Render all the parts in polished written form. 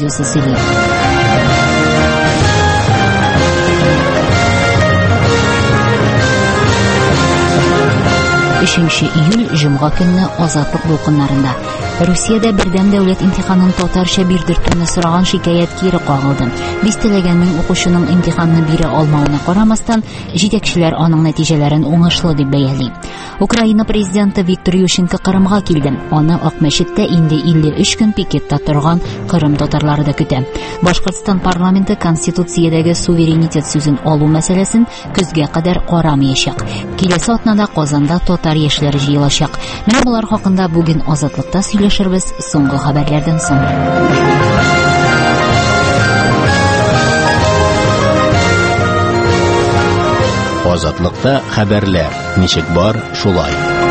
студиясы сөйли. 3 июль Җомга көнне Азатлык дулкыннарында Русиядә бердәм дәүләт имтиханын татарча бирдертүне сораган шикаят кире кагылды. Дистәләгәннең укучының имтиханны бире алмавына карамастан, җитәкчеләр аның нәтиҗәләрен уңышлы дип бәяли. Украина президенты Виктор Ющенко Кырымга килде. Аны Акмәчеттә инде 53 көн пикетта торган Кырым татарлары да көтә. Башкортстан парламенты Конституциядәге суверенитет сүзен алу мәсьәләсен көзгә кадәр карамаячак. Киләсе атнада Казанда татар яшьләре җыелачак. Менә булар хакында бүген Азатлыкта сөйләшербез соңгы хәбәрләрдән соң. Азатлыкта хәбәрләр. Ничек бар, шулай.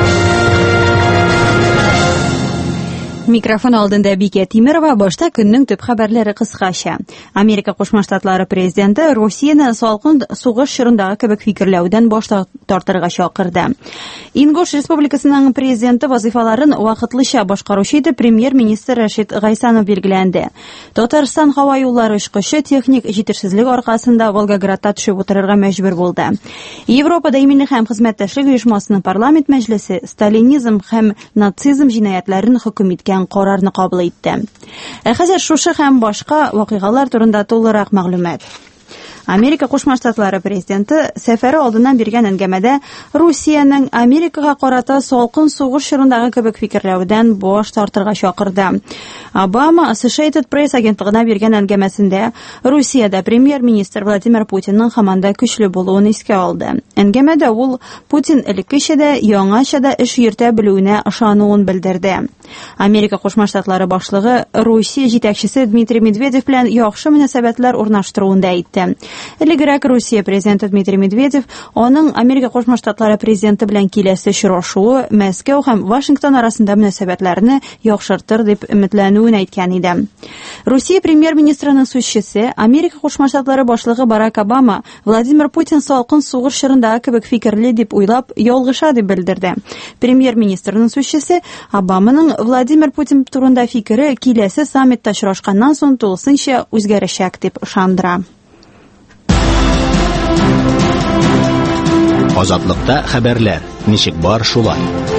Микрофон алдында Бикә Тимерова, башта көннең төп хәбәрләре кыскача. Америка Кушма Штатлары президенты Россияны салкын сугыш чорындагы кебек фикерләүдән баш тартырга чакырды. Ингуш Республикасының президенты вазифаларын вакытлыча башкаручы итеп премьер-министр Рашид Гайсанов билгеләнде. Татарстан һава юллары очкычы техник җитешсезлек аркасында Волгоградта төшеп утырырга мәҗбүр булды. Европада иминлек һәм хезмәттәшлек оешмасының парламент мәҗлесе сталинизм һәм нацизм җинаятьләрен хөкем иткән карарны кабул итте. Хәзер шушы һәм башка вакыйгалар турында тулырак мәгълүмат. Америка Кушма Штатлары президенты сәфәре алдыннан биргән әңгәмәдә Русиянең Америкага карата салкын сугыш чорындагы кебек фикерләүдән баш тартырга чакырды. Обама Associated Press агентлыгына биргән әңгәмәсендә Русиядә премьер-министр Владимир Путинның һаман да көчле булуын искә алды. Әңгәмәдә ул Путин элеккечә дә, яңача да эш йөртә белүенә ышануын белдерде. Америка Кушма Штатлары башлыгы Русия җитәкчесе Дмитрий Медведев белән яхшы мөнәсәбәтләр урнаштыруын да әйтте. Элегрәк Русия президенты Дмитрий Медведев аның Америка Кушма Штатлары президенты белән киләсе очрашуы Мәскәү һәм Вашингтон арасында мөнәсәбәтләрне яхшыртыр дип өметләнүен әйткән иде. Русия премьер-министрының сүзчесе Америка Кушма Штатлары башлыгы Барак Обама Владимир Путин салкын сугыш чорындагы кебек фикерле дип уйлап ялгыша дип белдерде. Премьер-министрның сүзчесе Обаманың Владимир Путин турында фикере киләсе саммитта очрашканнан соң тулысынча үзгәрешәк дип ышандыра. Азатлыкта хәбәрләр. Ничек бар, шулай.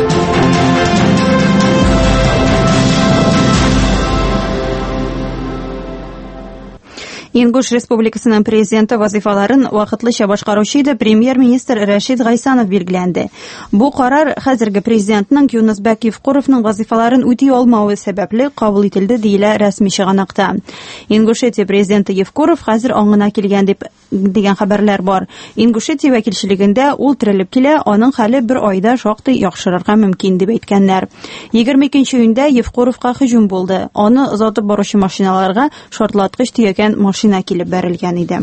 Ингуш Республикасының президенты вазифаларын вакытлыча башкаручы иде премьер-министр Рашид Гайсанов билгеләнде. Бу карар хәзерге президентның Юнусбек Евкуровның вазифаларын үти алмавы сәбәпле кабул ителде диелә рәсми чыганакта. Ингушетия президенты Евкуров хәзер аңына килгән дигән хәбәрләр бар. Ингушетия вәкилчелегендә ул терелеп килә, аның хәле бер айда шактый яхшырырга мөмкин дип әйткәннәр. 22 июньдә Евкуровка һөҗүм булды. Аны озатып баручы машиналарга шартлаткыч төягән машина килеп бәрелгән иде.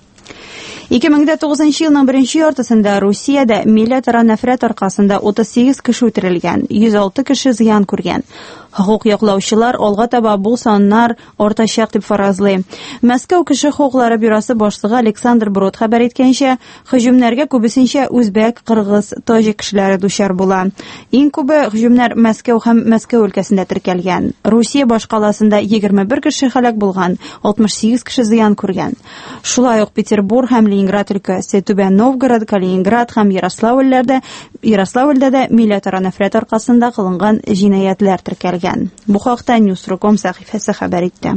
2009 елның 1 яртысында Русиядә милләтара нәфрәт аркасында 38 кеше үтерелгән, 106 кеше зыян күргән. Хукук яклаучылар алга таба бу саннар артачак дип фаразлый. Мәскәү кеше хукуклары бюросы башлыгы Александр Брод хәбәр иткәнчә, һөҗүмнәргә күбесенчә үзбәк, кыргыз, таҗик кешеләре дучар була. Иң күбе һөҗүмнәр Мәскәү һәм Мәскәү өлкәсендә теркәлгән. Русия башкаласында 21 кеше һәлак булган, 68 кеше зыян күргән. Шулай ук Петербург һәм Ленинград өлкәсе, Түбән Новгород, Калининград һәм Ярославльдә дә милләтара нәфрәт аркасында кылынган җинаятьләр теркәлгән. Бу хакта News.com сәхифәсе хәбәр итте.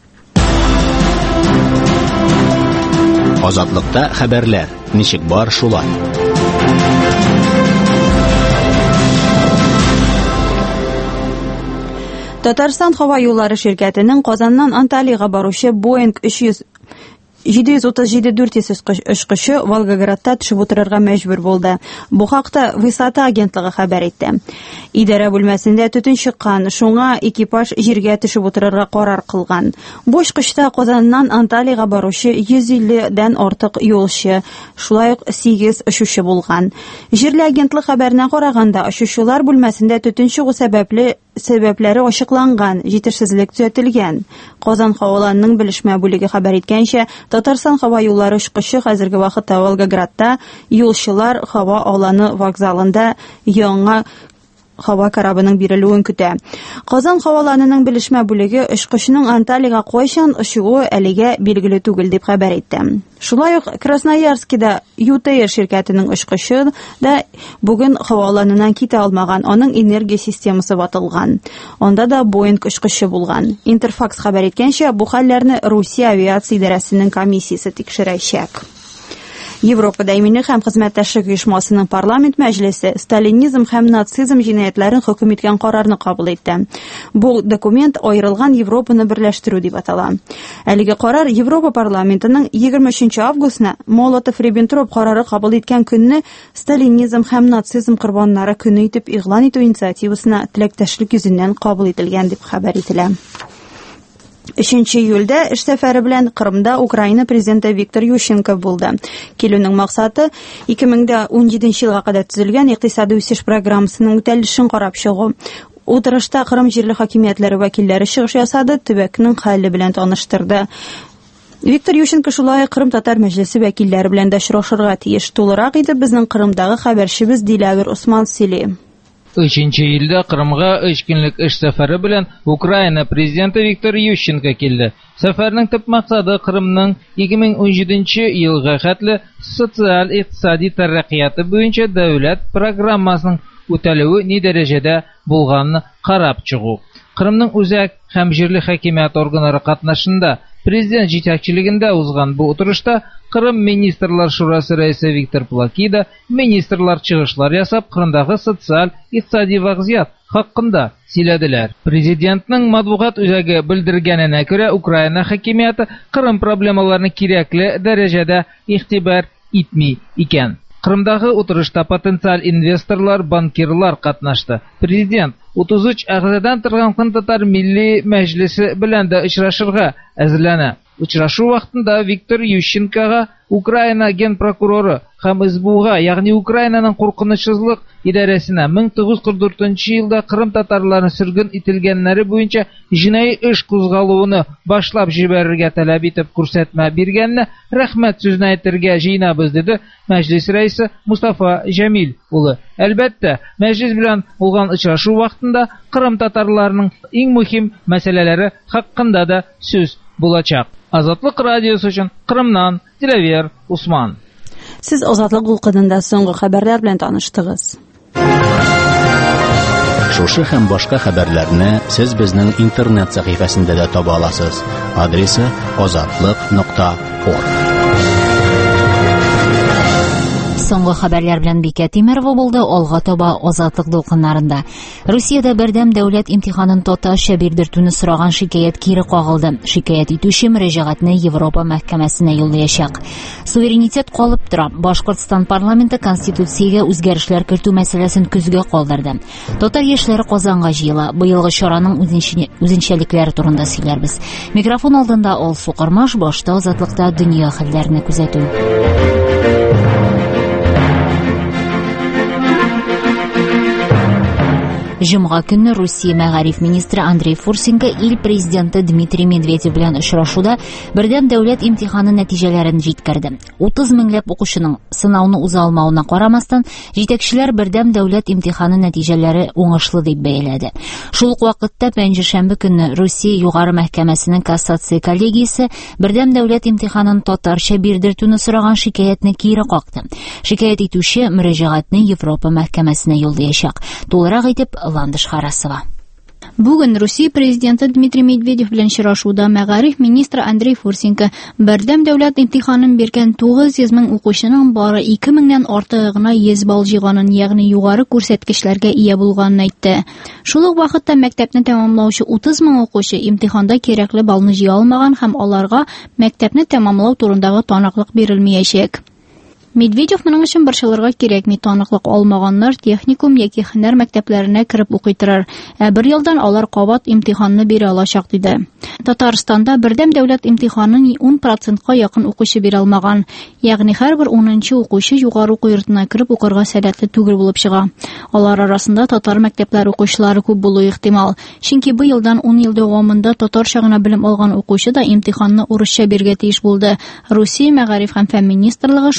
Азатлыкта хәбәрләр. Ничек бар, шулай. Татарстан һава юллары ширкәтенең Казаннан Анталиягә баручы Boeing 737-400 очкычы Волгоградта төшеп утырырга мәҗбүр булды. Бу хакта Высота агентлыгы хәбәр итте. Идарә бүлмәсендә төтен чыккан, шуңа экипаж җиргә төшеп утырырга карар кылган. Бу очкычта Казаннан Анталиягә баручы 150дән артык юлчы, шулай ук 8 очучы булган. Җирле агентлык хәбәренә караганда, очучылар бүлмәсендә төтен чыгу сәбәпләре ачыкланган, җитешсезлек төзәтелгән. Казан һаваланының белешмә бүлеге хәбәр иткәнчә, Татарстан һава юллары очкычы хәзерге вакытта Волгоградта, юлчылар һава аланы вокзалында яңа һава корабының бирелүен көтә. Казан һаваланының белешмә бүлеге очкычының Анталиягә кайчан очуы әлегә билгеле түгел дип хәбәр итте. Шулай ук Красноярскида ЮТР ширкәтенең очкычы да бүген һаваланынан китә алмаган, аның энергия системасы ватылган. Анда да Боинг очкычы булган. Интерфакс хәбәр иткәнчә, бу хәлләрне Русия авиация идарәсенең комиссиясе тикшерәчәк. Европа даимилек һәм хезмәттәшлек оешмасының парламент мәҗлесе сталинизм һәм нацизм җинаятьләрен хөкем иткән карарны кабул итте. Бу документ аерылган Европаны берләштерү дип атала. Әлеге карар Европа парламентының 23 августны Молотов-Риббентроп карары кабул иткән көнне сталинизм һәм нацизм корбаннары көне итеп игълан итү инициативасына теләктәшлек йөзеннән кабул ителгән дип хәбәр ителә. 3 июльдә эш сәфәре белән Крымда Украина президенты Виктор Ющенко булды. Килүнең максаты 2017 елга кадәр төзелгән икътисади үсеш программасының үтәлешен карап чыгу. Утырышта Крым җирле хакимиятләре вәкилләре чыгыш ясады, төбәкнең хәле белән таныштырды. Виктор Ющенко шулай Крым татар мәҗлесе вәкилләре белән дә очрашырга тиеш. Тулырак итеп безнең Крымдагы хәбәрчебез Диләвер Усман сөйли. 3 июльдә Крымга 3 көнлек эш сәфәре белән Украина президенты Виктор Ющенко килде. Сәфәрнең төп максаты Крымның 2017 елга хәтле социаль-икътисади тараккыяты буенча дәүләт программасының үтәлүе ни дәрәҗәдә булганны карап чыгу. Крымның үзәк һәм җирле хакимият органнары катнашында президент җитәкчелегендә узган бу утырышта Крым министрлар шурасы рәисе Виктор Плакида министрлар чыгышлар ясап Крымдагы социаль-икътисади вазгыять хакында сөйләделәр. Президентның матбугат үзәге белдергәненә күрә, Украина хакимияте Крым проблемаларына кирәкле дәрәҗәдә игътибар итми икән. Крымдагы утырышта потенциаль инвесторлар, банкирлар катнашты. Президент 33 әгъзадан торган Кырым татар милли мәҗлесе белән дә очрашырга әзерләнә. Очрашу вакытында Виктор Ющенкога Украина генпрокуроры һәм СБУга, ягъни Украинаның куркынычсызлык идарәсенә 1944 елда Крым татарларының сөргün ителгәннәре буенча җинаи эш кузгалуыны башлап җибәрергә таләп итеп күрсәтмә биргәнне рәхмәт сүзен әйтергә җыенабыз, диде мәҗлес рәисе Мустафа Җәмил улы. Әлбәттә, мәҗлес белән булган очрашу вакытында Крым татарларының иң мөһим мәсьәләләре хакында да сүз булачак. Азатлык радиосы өчен Крымнан Диләвер Усман. Сез Азатлык булкынында соңгы хәбәрләр белән таныштыгыз. Шушы һәм башка хәбәрләрне сез безнең интернет сәхифәсендә дә таба аласыз. Адресы azatlyk.org. Соңгы хәбәрләр белән Бикә Тимерова булды. Алга таба Азатлык дулкыннарында. Русиядә бердәм дәүләт имтиханын татарча бирдертүне сораган шикаят кире кагылды. Шикаят итүче мөрәҗәгатьне Европа мәхкәмәсенә юллаячак. Суверенитет калып тора. Башкортстан парламенты конституциягә үзгәрешләр кертү мәсьәләсен көзгә калдырды. Татар яшьләре Казанга җыела. Быелгы чараның үзенчәлекләре турында сөйләрбез. Микрофон алдында Алсу Кармаш, башта Азатлыкта дөнья хәлләрен күзәтү. Җомга көнне Русия мәгариф министры Андрей Фурсенко ил президенты Дмитрий Медведев белән очрашуда бердәм дәүләт имтиханы нәтиҗәләрен җиткерде. 30 меңләп укучының сынауны уза алмавына карамастан, җитәкчеләр бердәм дәүләт имтиханы нәтиҗәләре уңышлы дип бәяләде. Шул ук вакытта пәнҗешәмбе көнне Русия югары мәхкәмәсенең кассация коллегиясе бердәм дәүләт имтиханын татарча бирдертүне сораган шикаятне кире какты. Шикаят итүче мөрәҗәгатьне Европа мәхкәмәсенә юллаячак. Тулырак итеп Ландыш Харасова. Бүген Русия президенты Дмитрий Медведев белән очрашуда мәгариф министры Андрей Фурсенко бердәм дәүләт имтиханын биргән 900 мең укучының бары 2000нән артыгы гына 100 балл җыйганын, ягъни югары күрсәткечләргә ия булганын әйтте. Шул ук вакытта мәктәпне тәмамлаучы 30 мең укучы имтиханда кирәкле баллны җыя алмаган һәм аларга мәктәпне тәмамлау турындагы таныклык бирелмәячәк. Медведев моның өчен борчылырга кирәкми, таныклык алмаганнар техникум яки һөнәр мәктәпләренә кереп укыйтырар, ә бер елдан алар кабат имтиханны бирә алачак, диде. Татарстанда бердәм дәүләт имтиханын 10%-ка якын укучы бирә алмаган, ягъни һәрбер 10нчы укучы югары уку йортына кереп укырга сәләтле түгел булып чыга. Алар арасында татар мәктәпләре укучылары күп булуы ихтимал, чөнки бу елдан 10 ел дәвамында татарча гына белем алган укучы да имтиханны урысча бирергә тиеш булды. Русия мәгариф һәм фән министрлыгы шундый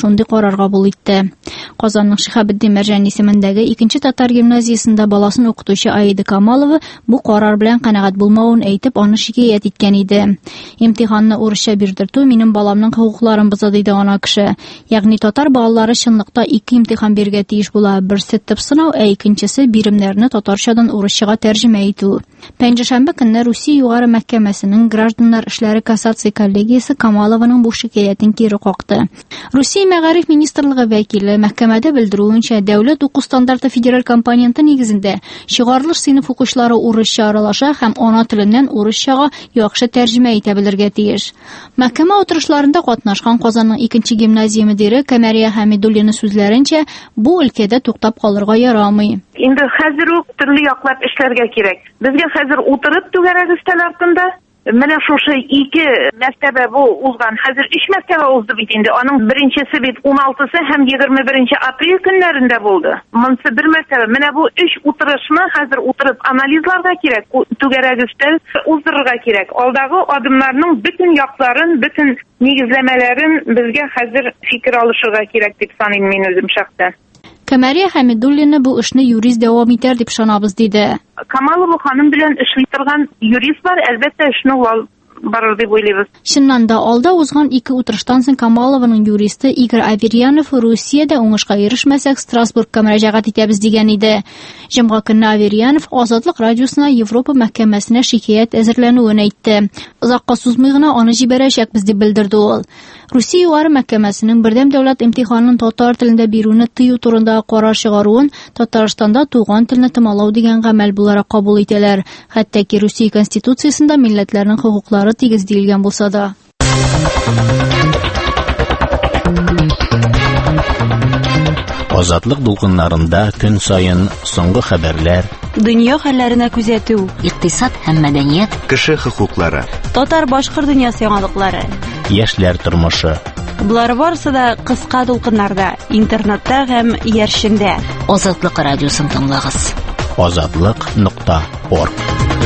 карар кабул итте. Казанның Шиһабеддин Мәрҗән исемендәге 2-нче татар гимназиясендә баласын укытучы Аида Камалова бу карар белән канәгать булмавын әйтеп, аны шикаят иткән иде. Имтиханны урысча бирдертү минем баламның хукукларын боза диде ана кеше. Ягъни татар балалары чынлыкта 2 имтихан бирергә тиеш була. Берсе төп сынау, икенчесе биремнәрне татарчадан урысчага тәрҗемә итү. Пәнҗешәмбе көнне Русия югары мәхкәмәсенең гражданнар эшләре кассация коллегиясе Камалованың бу шикаятен кире какты. Русия мәгариф министрлыгы вәкиле мәхкәмәдә белдерүенчә, дәүләт уку стандарты федераль компоненты нигезендә чыгарылыш сыйныф укучылары урысча аралаша һәм ана теленнән урысчага яхшы тәрҗемә итә белергә тиеш. Мәхкәмә утырышларында катнашкан Казанның 2-нче гимназия мөдире Камәрия Хәмидуллина сүзләренчә, бу өлкәдә туктап калырга ярамый. Инде хәзер үк төрле яклап эшләргә кирәк. Безгә хәзер утырып түгәрәк өстәл артында менә шушы 2 мәртәбә бу узган. Хәзер 3 мәртәбә узды бит инде. Аның беренчесе бит 16-сы һәм 21 апрель көннәрендә булды. Монысы 1 мәртәбә. Менә бу 3 утырышны хәзер утырып анализларга кирәк. Түгәрәк өстәл уздырырга кирәк. Алдагы адымнарның бөтен якларын, бөтен нигезләмәләрен безгә хәзер фикер алышырга кирәк дип саныйм мин үзем шәхсән. Камәрия Хәмидуллина бу эшне юрист дәвам итәр дип шанабыз диде. Камалова ханым белән эшли торган юрист бар, әлбәттә эшне ул барыр дип уйлыйбыз. Чыннан да алда узган 2 утырыштан соң Камалованың юристы Игорь Аверьянов Русиядә уңышка ирешмәсәк Страсбургка мөрәҗәгать итәбез дигән иде. Җомга көнне Аверьянов Азатлык радиосына Европа мәхкәмәсенә шикаят әзерләнүен әйтте. Озакка сузмый гына аны җибәрәчәкбез дип белдерде ул. Русия югары мәхкәмәсенең бердәм дәүләт имтиханын татар телендә бирүне тыю турында карар чыгаруын Татарстанда туган телне тәмамлау дигән гамәл буларак кабул итәләр. Хәтта ки Русия конституциясендә милләтләрнең хукуклары тигез диелгән булса да. Азатлык дулкыннарында көн сайын соңгы хәбәрләр, Дөнья хәлләренә күзәтү, Икътисад һәм мәдәният, кеше хокуклары, татар-башкорт дөньясы яңалыклары. яшьләр тормышы. Булар барысы да кыска дулкыннарда, интернетта һәм яршендә. Азатлык радиосын тыңлагыз. Azatlyk.org.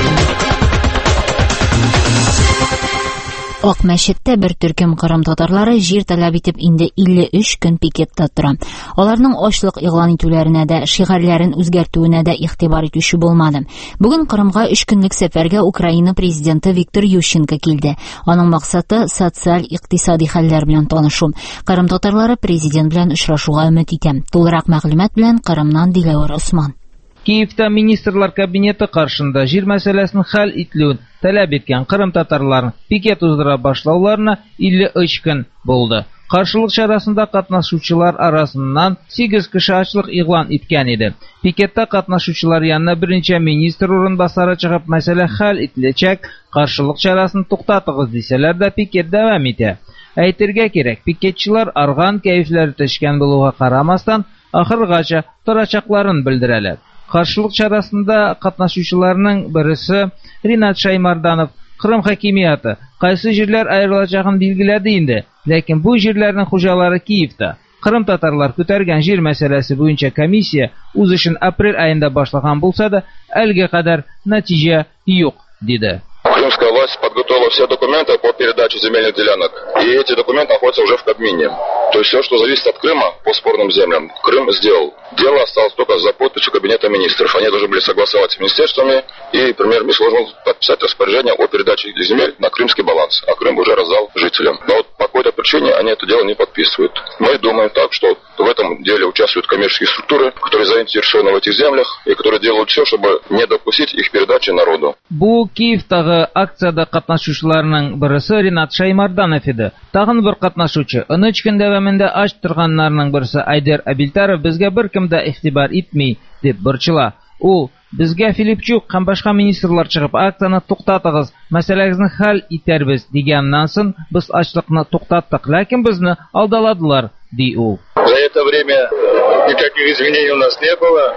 Ак мәчеттә бер төркем Кырым татарлары җир таләп итеп инде 53 көн пикетта тора. Аларның ачлык игълан итүләренә дә, шигырьләрен үзгәртүенә дә игътибар итүче булмады. Бүген Кырымга 3 көнлек сәфәргә Украина президенты Виктор Ющенко килде. Аның максаты социаль-икътисади хәлләр белән танышу. Кырым татарлары президент белән очрашуга өмет итә. Тулырак мәгълүмат белән Кырымнан Диләвер Усман. Киевта министрлар кабинеты каршында җир мәсьәләсен хәл ителүен таләп иткән Кырым татарларын пикет уздыра башлауларына 53 көн булды. Каршылык чарасында катнашучылар арасыннан 8 кеше ачлык игълан иткән иде. Пикетта катнашучылар янына беренче министр урынбасары чыгып, мәсьәлә хәл ителәчәк, каршылык чарасын туктатыгыз дисәләр дә пикет дәвам итә. Әйтергә кирәк, пикетчылар арган кәефләре төшкән булуга карамастан, ахыргача торачакларын белдерәләр. Каршылык чарасында катнашучыларның берсе Ринат Шаймарданов, Кырым хакимияты кайсы җирләр аерылачагын билгеләде инде, ләкин бу җирләрнең хуҗалары Киевта. Кырым татарлар күтәргән җир мәсьәләсе буенча комиссия үз эшен апрель аенда башлаган булса да, әлегә кадәр нәтиҗә юк, диде. Крымская власть подготовила все документы по передаче земельных делянок, и эти документы находятся уже в Кабмине. То есть все, что зависит от Крыма по спорным землям, Крым сделал. Дело осталось только за подписью Кабинета министров. Они должны были согласовать с министерствами, и премьер-министр должен подписать распоряжение о передаче этих земель на крымский баланс, а Крым уже раздал жителям. Но вот по какой-то причине они это дело не подписывают. Мы думаем так, что в этом деле участвуют коммерческие структуры, которые заинтересованы в этих землях и которые делают все, чтобы не допустить их передачи народу. Бу Киевтагы акцияда катнашучыларның берсе Ринат Шаймарданов иде. Тагын бер катнашучы, 13 көн дәвамында ач торганнарның берсе Айдар Абилтаров безгә беркем дә игътибар итми дип борчыла. Ул безгә Филипчук һәм башка министрлар чыгып акцияны туктатыгыз, мәсьәләгезне хәл итәрбез дигәннән соң без ачлыкны туктаттык, ләкин безне алдаладылар, ди ул. За это время никаких изменений у нас не было.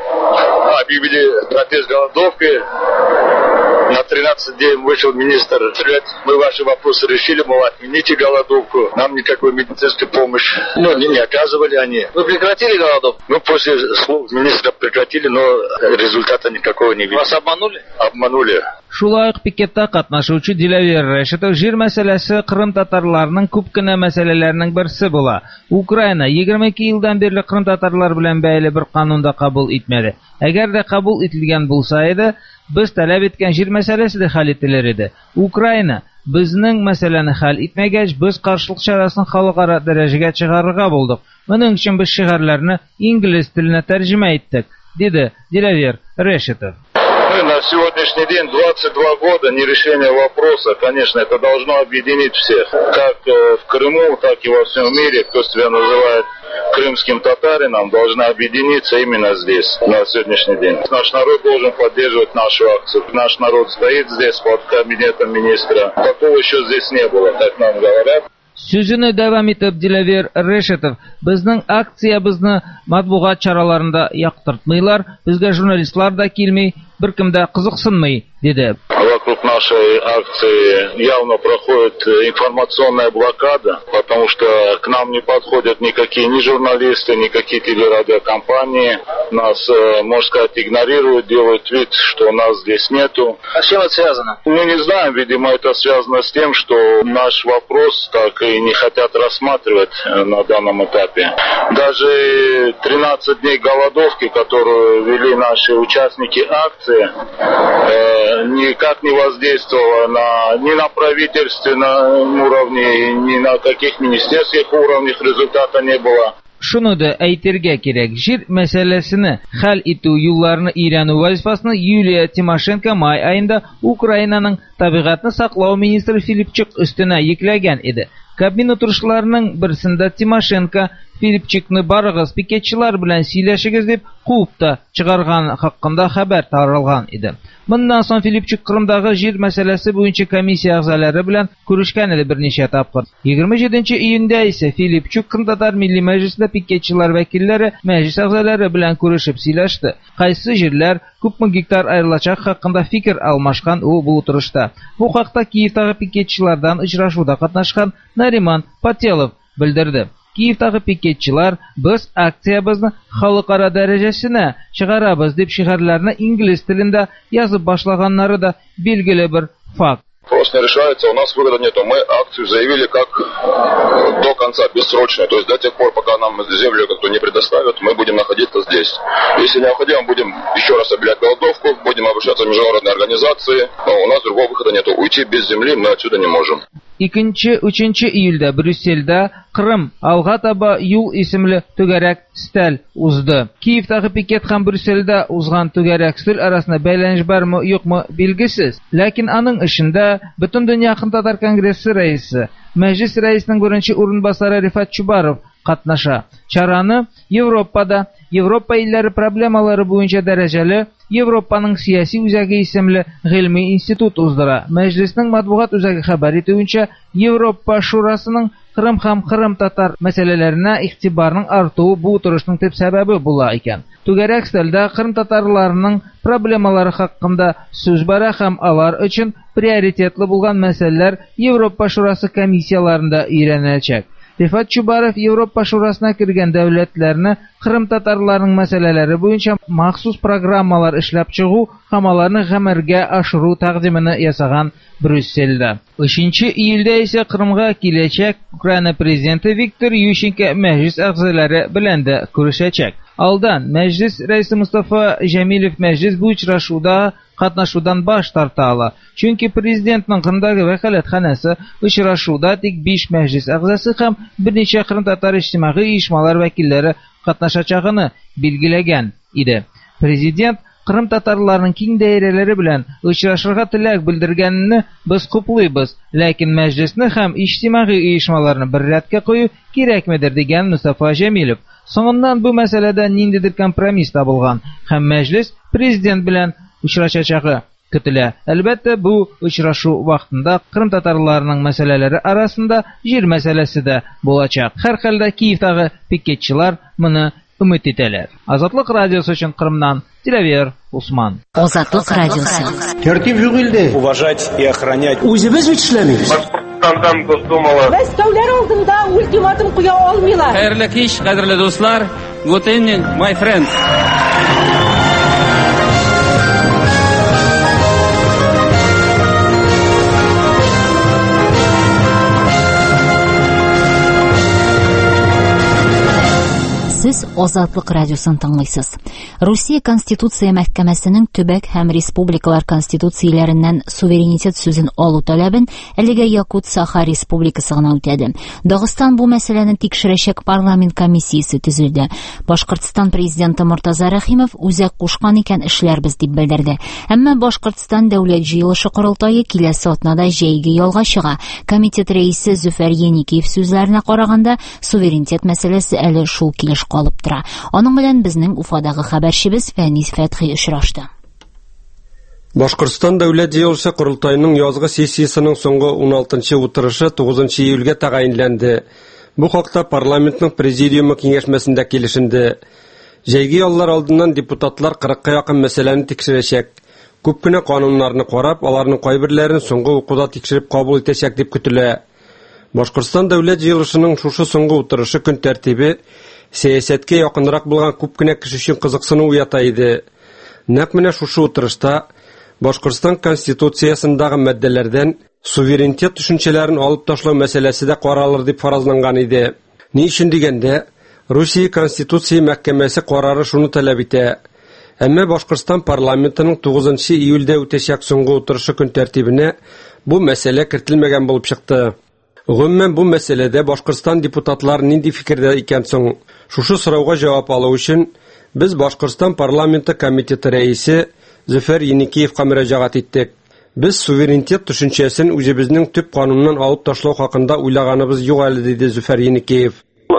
Объявили протест голодовкой. На 13 дней вышел министр. Мы ваши вопросы решили, мол, отмените голодовку. Нам никакой медицинской помощи не оказывали они. Вы прекратили голодовку? Ну, после слов министра прекратили, но результата никакого не видели. Вас обманули? Обманули. Шулай ук пикетта катнашучы Дилавер Решетов җир мәсьәләсе Крым татарларының күп кенә мәсьәләләренең берсе була. Украина 22 елдан бирле Крым татарлар белән бәйле бер канунда кабул итмәде. Әгәр дә кабул ителгән булса иде, без таләп иткән җир мәсьәләсе дә хәл ителер иде. Украина безнең мәсьәләне хәл итмәгәч, без каршылык чарасын халыкара дәрәҗәгә чыгарырга булдык. Моның өчен без шигарьләрне инглиз теленә тәрҗемә иттек, диде Дилавер Решетов. Мы на сегодняшний день 22 года нерешение вопроса, конечно, это должно объединить всех. Как в Крыму, так и во всем мире, кто себя называет крымским татарином, должна объединиться именно здесь, на сегодняшний день. Наш народ должен поддерживать нашу акцию. Наш народ стоит здесь под кабинетом министра. Такого еще здесь не было, так нам говорят. Сүзенә дәвам итеп Дилавер Решетов, безнең акциябызны матбугат чараларында яктыртмыйлар, безгә журналистлар да килми, беркем дә кызыксынмый, диде. Вокруг нашей акции явно проходит информационная блокада, потому что к нам не подходят никакие ни журналисты, никакие телерадиокомпании. Нас, можно сказать, игнорируют, делают вид, что нас здесь нету. А с чем это связано? Мы не знаем, видимо, это связано с тем, что наш вопрос так и не хотят рассматривать на данном этапе. Даже 13 дней голодовки, которую вели наши участники акции, никак не воздействовала ни на правительственном уровне, ни на каких министерских уровнях результата не было. Шуны да әйтергә кирәк. Җир мәсьәләсене хәл итү юлларını өйрәнү вазифасын Юлия Тимошенко май айында Украинаның табигатны саклау министры Филипчук өстенә йөкләгән иде. Кабинет утырышларының берсендә Тимошенко Филипчукны барыгыз пикетчылар белән сөйләшегез дип куып та чыгарган хакында хәбәр таралган иде. Моннан соң Филипчук Крымдагы җир мәсьәләсе буенча комиссия әгъзалары белән күрешкән иде берничә тапкыр. 27 июньдә исә Филипчук Крым татар милли мәҗлесендә пикетчылар вәкилләре, мәҗлес әгъзалары белән күрешеп сөйләште. Кайсы җирләр күпме гектар аерылачак хакында фикер алмашкан ул бу утырышта. Бу хакта Киевтагы пикетчылардан очрашуда катнашкан Нариман Пателов белдерде. Киевтагы пикетчылар без акциябызны халыкара дәрәҗәсенә чыгарабыз дип шигарьләрне инглиз телендә язып башлаганнары да билгеле бер факт. Просто не решается, у нас выхода нету. Мы акцию заявили как до конца, бессрочно. То есть до тех пор, пока нам землю как-то не предоставят, мы будем находиться здесь. Если необходимо, будем еще раз объявлять голодовку, будем обращаться в международные организации. Но у нас другого выхода нету. Уйти без земли мы отсюда не можем. 2-3 июльдә Брюссельдә Крым алга таба юл исемле түгәрәк стәл узды. Киевтагы пикет һәм Брюссельдә узган түгәрәк стәл арасында бәйләнеш бармы, юкмы билгесез. Ләкин аның эшендә Бөтен дөнья Татар конгрессы рәисе, мәҗлес рәисенең беренче урынбасары Рифат Чубаров катнаша. Чараны Европа илләре проблемалары буенча дәрәҗәле Европаның сияси үзәге исемле гыйльми институт уздыра. Мәҗлеснең матбугат үзәге хәбәр итүенчә, Европа шурасының Крым һәм Крым татар мәсьәләләренә игътибарның артуы бу утырышның төп сәбәбе була икән. Түгәрәк стәлдә Крым татарларының проблемалары хакында сүз бара һәм алар өчен приоритетлы булган мәсьәләләр Европа шурасы комиссияларында өйрәнеләчәк. Рифат Чубаров Европа шурасына кергән дәүләтләрне Крым татарларының мәсьәләләре буенча махсус программалар эшләп чыгу һәм аларны гамәлгә ашыру тәкъдимен ясаган Брюссельдә. 3 июльдә исә Крымга киләчәк Украина президенты Виктор Ющенко мәҗлес әгъзалары белән дә күрешәчәк. Алдан мәҗлес рәисе Мустафа Җәмилев мәҗлес бу очрашуда катнашудан баш тарта ала. Чөнки президентның Крымдагы вәкаләтханәсе очрашуда тик 5 мәҗлес әгъзасы һәм берничә Крым татар иҗтимагый оешмалар вәкилләре катнашачагын билгеләгән иде. Президент Крым татарларының киң даирәләре белән очрашырга теләк белдергәнне без хуплыйбыз, ләкин мәҗлесне һәм иҗтимагый оешмаларны бер рәткә кую кирәкмедер дигән Мустафа Җәмилев. Соңыннан бу мәсьәләдә ниндидер компромисс табылган һәм мәҗлес президент белән очрашачагы көтелә. Әлбәттә, бу очрашу вакытында Крым татарларының мәсьәләләре арасында җир мәсьәләсе дә булачак. Һәр хәлдә Киевтагы пикетчылар моны өмет итәләр. Азатлык радиосы өчен Крымнан Дилавер Усман. Азатлык радиосы. Тәртип юк илдә. Уважать и охранять. Үзебез бит эшләмибез. Мәскәүләр алдында ультиматум куя алмыйлар. Хәерле кич, кадерле дуслар. Good evening, my friends. Сез Азатлык радиосын тыңлыйсыз. Русия Конституция мәхкәмәсенең төбәк һәм республикалар конституцияләреннән суверенитет сүзен алу таләбен әлегә Якут-Саха республикасы гына үтәде. Дагыстан бу мәсьәләне тикшерәчәк парламент комиссиясе төзелде. Башкортстан президенты Муртаза Рәхимов үзәк кушкан икән эшләрбез дип белдерде. Әмма Башкортстан дәүләт җыелышы курылтайы киләсе атнада җәйге ялга чыга. Комитет рәисе Зөфәр Еникеев сүзләренә караганда, суверенитет мәсьәләсе әле шул килеш калып тора. Аның белән безнең Уфадагы хәбәрчебез Фәнис Фәтхи очрашты. Башкортстан дәүләт җыелышы курылтайының язгы сессиясының соңгы 16-нчы утырышы 9 июльгә тәгаенләнде. Бу хакта парламентның президиумы киңәшмәсендә килешенде. Җәйге яллар алдыннан депутатлар 40-ка якын мәсьәләне тикшерәчәк. Күп кенә кануннарны карап, аларның кайберләрен соңгы укуда тикшереп кабул итәчәк дип көтелә. Башкортстан дәүләт җыелышының шушы соңгы утырышы көн тәртибе сәясәткә якынрак булган күп кенә кеше өчен кызыксыну уята иде. Нәкъ менә шушы утырышта Башкортстан конституциясындагы маддәләрдән суверенитет төшенчәләрен алып ташлау мәсьәләсе дә каралыр дип фаразланган иде. Ни өчен дигәндә, Русия Конституция мәхкәмәсе карары шуны таләп итә. Әмма Башкортстан парламентының 9 июльдә үтәчәк соңгы утырышы көн тәртибенә бу мәсьәлә кертелмәгән булып чыкты. Гомумән бу мәсьәләдә Башкортстан депутатлары нинди фикердә икән соң? Шушы сорауга җавап алу өчен без Башкортстан парламенты комитеты рәисе Зөфәр Еникеевка мөрәҗәгать иттек. Без суверенитет төшенчәсен үзебезнең төп кануннан алып ташлау хакында уйлаганыбыз юк әле, диде Зөфәр Еникеев.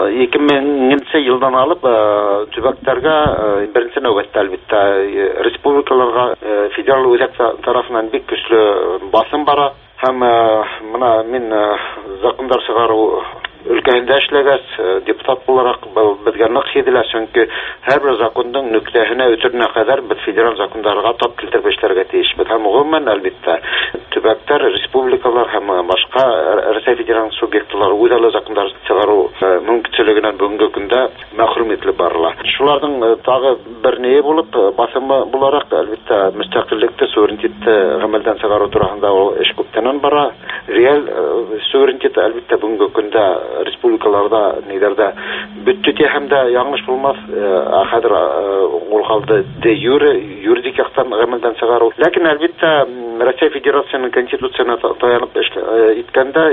2000 елдан алып төбәкләргә беренче нәүбәттә әлбәттә республикаларга федераль үзәк тарафыннан бик көчле басым бара. Һәм менә мин закондар чыгару өлкәсендә эшләгәч, депутат буларак безгә нык хидилә, чөнки һәрбер законның нөктәһенә үтәренә кадәр без федераль законнарга тап килтереп эшләргә тиешбез. Һәм гомумән әлбәттә төбәкләр, республикалар һәм башка Россия федераль субъектлары үзара законнар чыгару мөмкинлегеннән бүгенге көндә мәхрүм ителеп барыла. Шуларның тагы бер нәе булып, басымы буларак әлбәттә мөстәкыйльлекте, суверенитетты гамәлдән чыгару турында ул эш күптән бара. Реаль суверенитет әлбәттә бүгенге көндә республикаларда нидәрдә бөтте һәм дә яңлыш булмас, хәзер ул халда де юридик яктан гамәлдән чыгару. Ләкин әлбәттә Россия Федерациясының конституциясына таянып иткәндә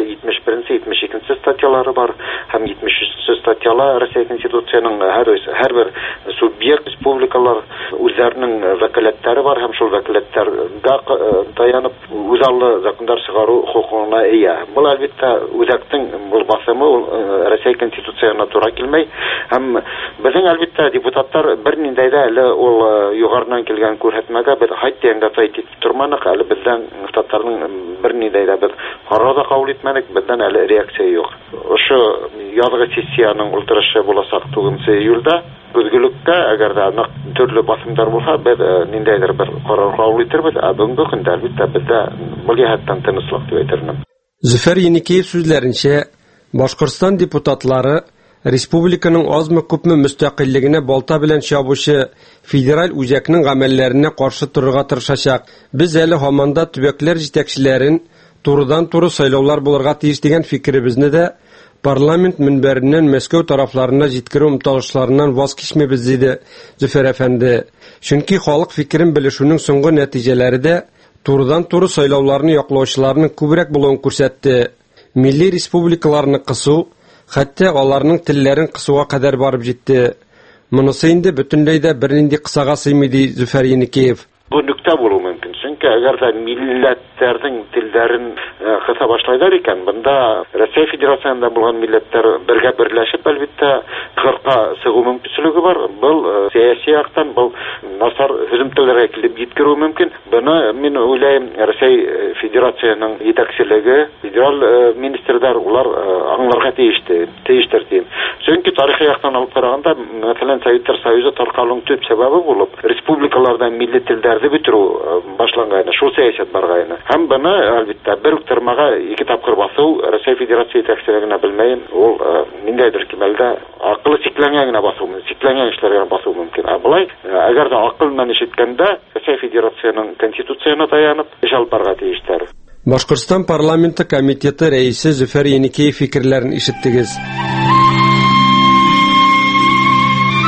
71-72 статьялары бар һәм 73 статьяла Россия Конституциясының һәрбер субъект республикалар үзләренең вәкаләтләре бар һәм шул вәкаләтләргә таянып үзаллы законнар чыгару хукугына ия. Бу әлбәттә үзәктең бу басымы Россия Конституциясына туры килмәй. Һәм безнең әлбәттә депутатлар берниндәй дә әле ул югарыдан килгән күрһәтмәгә бер хәттәнгә тайтып торманык. Әле бездән депутатларның берниндәй дә бер карарда кабул итмәдек, бездән әле реакция юк. Ошо язгы сессияның утырышы булачак 9 июльдә көзгөлүккә, әгәр дә төрле басымдар булса, без ниндәйдер бер карар кабул итәрбез. Бүгенге көндә әлбәттә бездә бу җәһәттән тынычлык дип әйтермен. Зөфәр Еникеев сүзләренчә, Башкортстан депутатлары республиканың азмы-күпме мөстәкыйльлегенә балта белән чабучы федераль үзәкнең гамәлләренә каршы торырга тырышачак. Без әле һаманда төбәкләр җитәкчеләрен турыдан-туры сайлаулар булырга тиеш дигән фикеребезне дә парламент мөнбәреннән Мәскәү тарафларына җиткерү омтылышларыннан ваз кичмәбез, диде Зөфәр әфәнде. Чөнки халык фикерен белешүнең соңгы нәтиҗәләре дә турыдан-туры сайлауларны яклаучыларның күбрәк булуын күрсәтте. Милли республикаларны кысу, хәтта аларның телләрен кысуга кадәр барып җитте. Монысы инде бөтенләй дә бернинди кысага сыймый, ди Зөфәр Еникеев. Бу нөктә булу мөмкин. Чөнки әгәр дә милләтләрнең телләрен кыса башлайлар икән, бында Россия Федерациясында булган милләтләр бергә берләшеп әлбәттә кырка сыгу мөмкинлеге бар. Бу сәяси яктан бу насар һөҗүмләргә килеп җиткерү мөмкин. Буны мин уйлыйм, Россия Федерациясының җитәкчелеге, федераль министрлар улар аңларга тиештер дим. Чөнки тарихи яктан алып караганда, мәсәлән, Советтер Союзы таркалуның төп сәбәбе булып, республикаларда милли телләрне бетерү башланган. Шул сәясәт барган. Һәм буны әлбәттә бер тормага ике тапкыр басу Россия Федерациясе җитәкчелегенә белмәйм, ул ниндәйдер кимәлдә акылы сикләнгән генә басу мөмкин, сикләнгән эшләргә басу мөмкин. Булай, әгәр дә акыл белән ишеткәндә Россия Федерациясының конституциясына таянып эш алып барырга тиештер. Башкортстан парламенты комитеты рәисе Зөфәр Еникеев фикерләрен ишеттегез.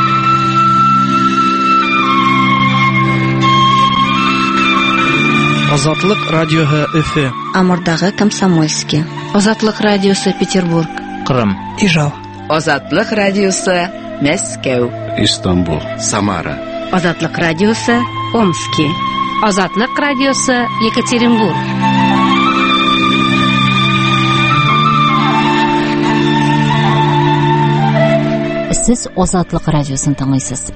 Азатлык радиоһы Өфе. Амурдагы Комсомольский. Азатлык радиосы Петербург. Кырым. Ижау. Азатлык радиосы Мәскәү. Истанбул. Самара. Азатлык радиосы Омский. Азатлык радиосы Екатеринбург. Сез Азатлык радиосын тыңлыйсыз.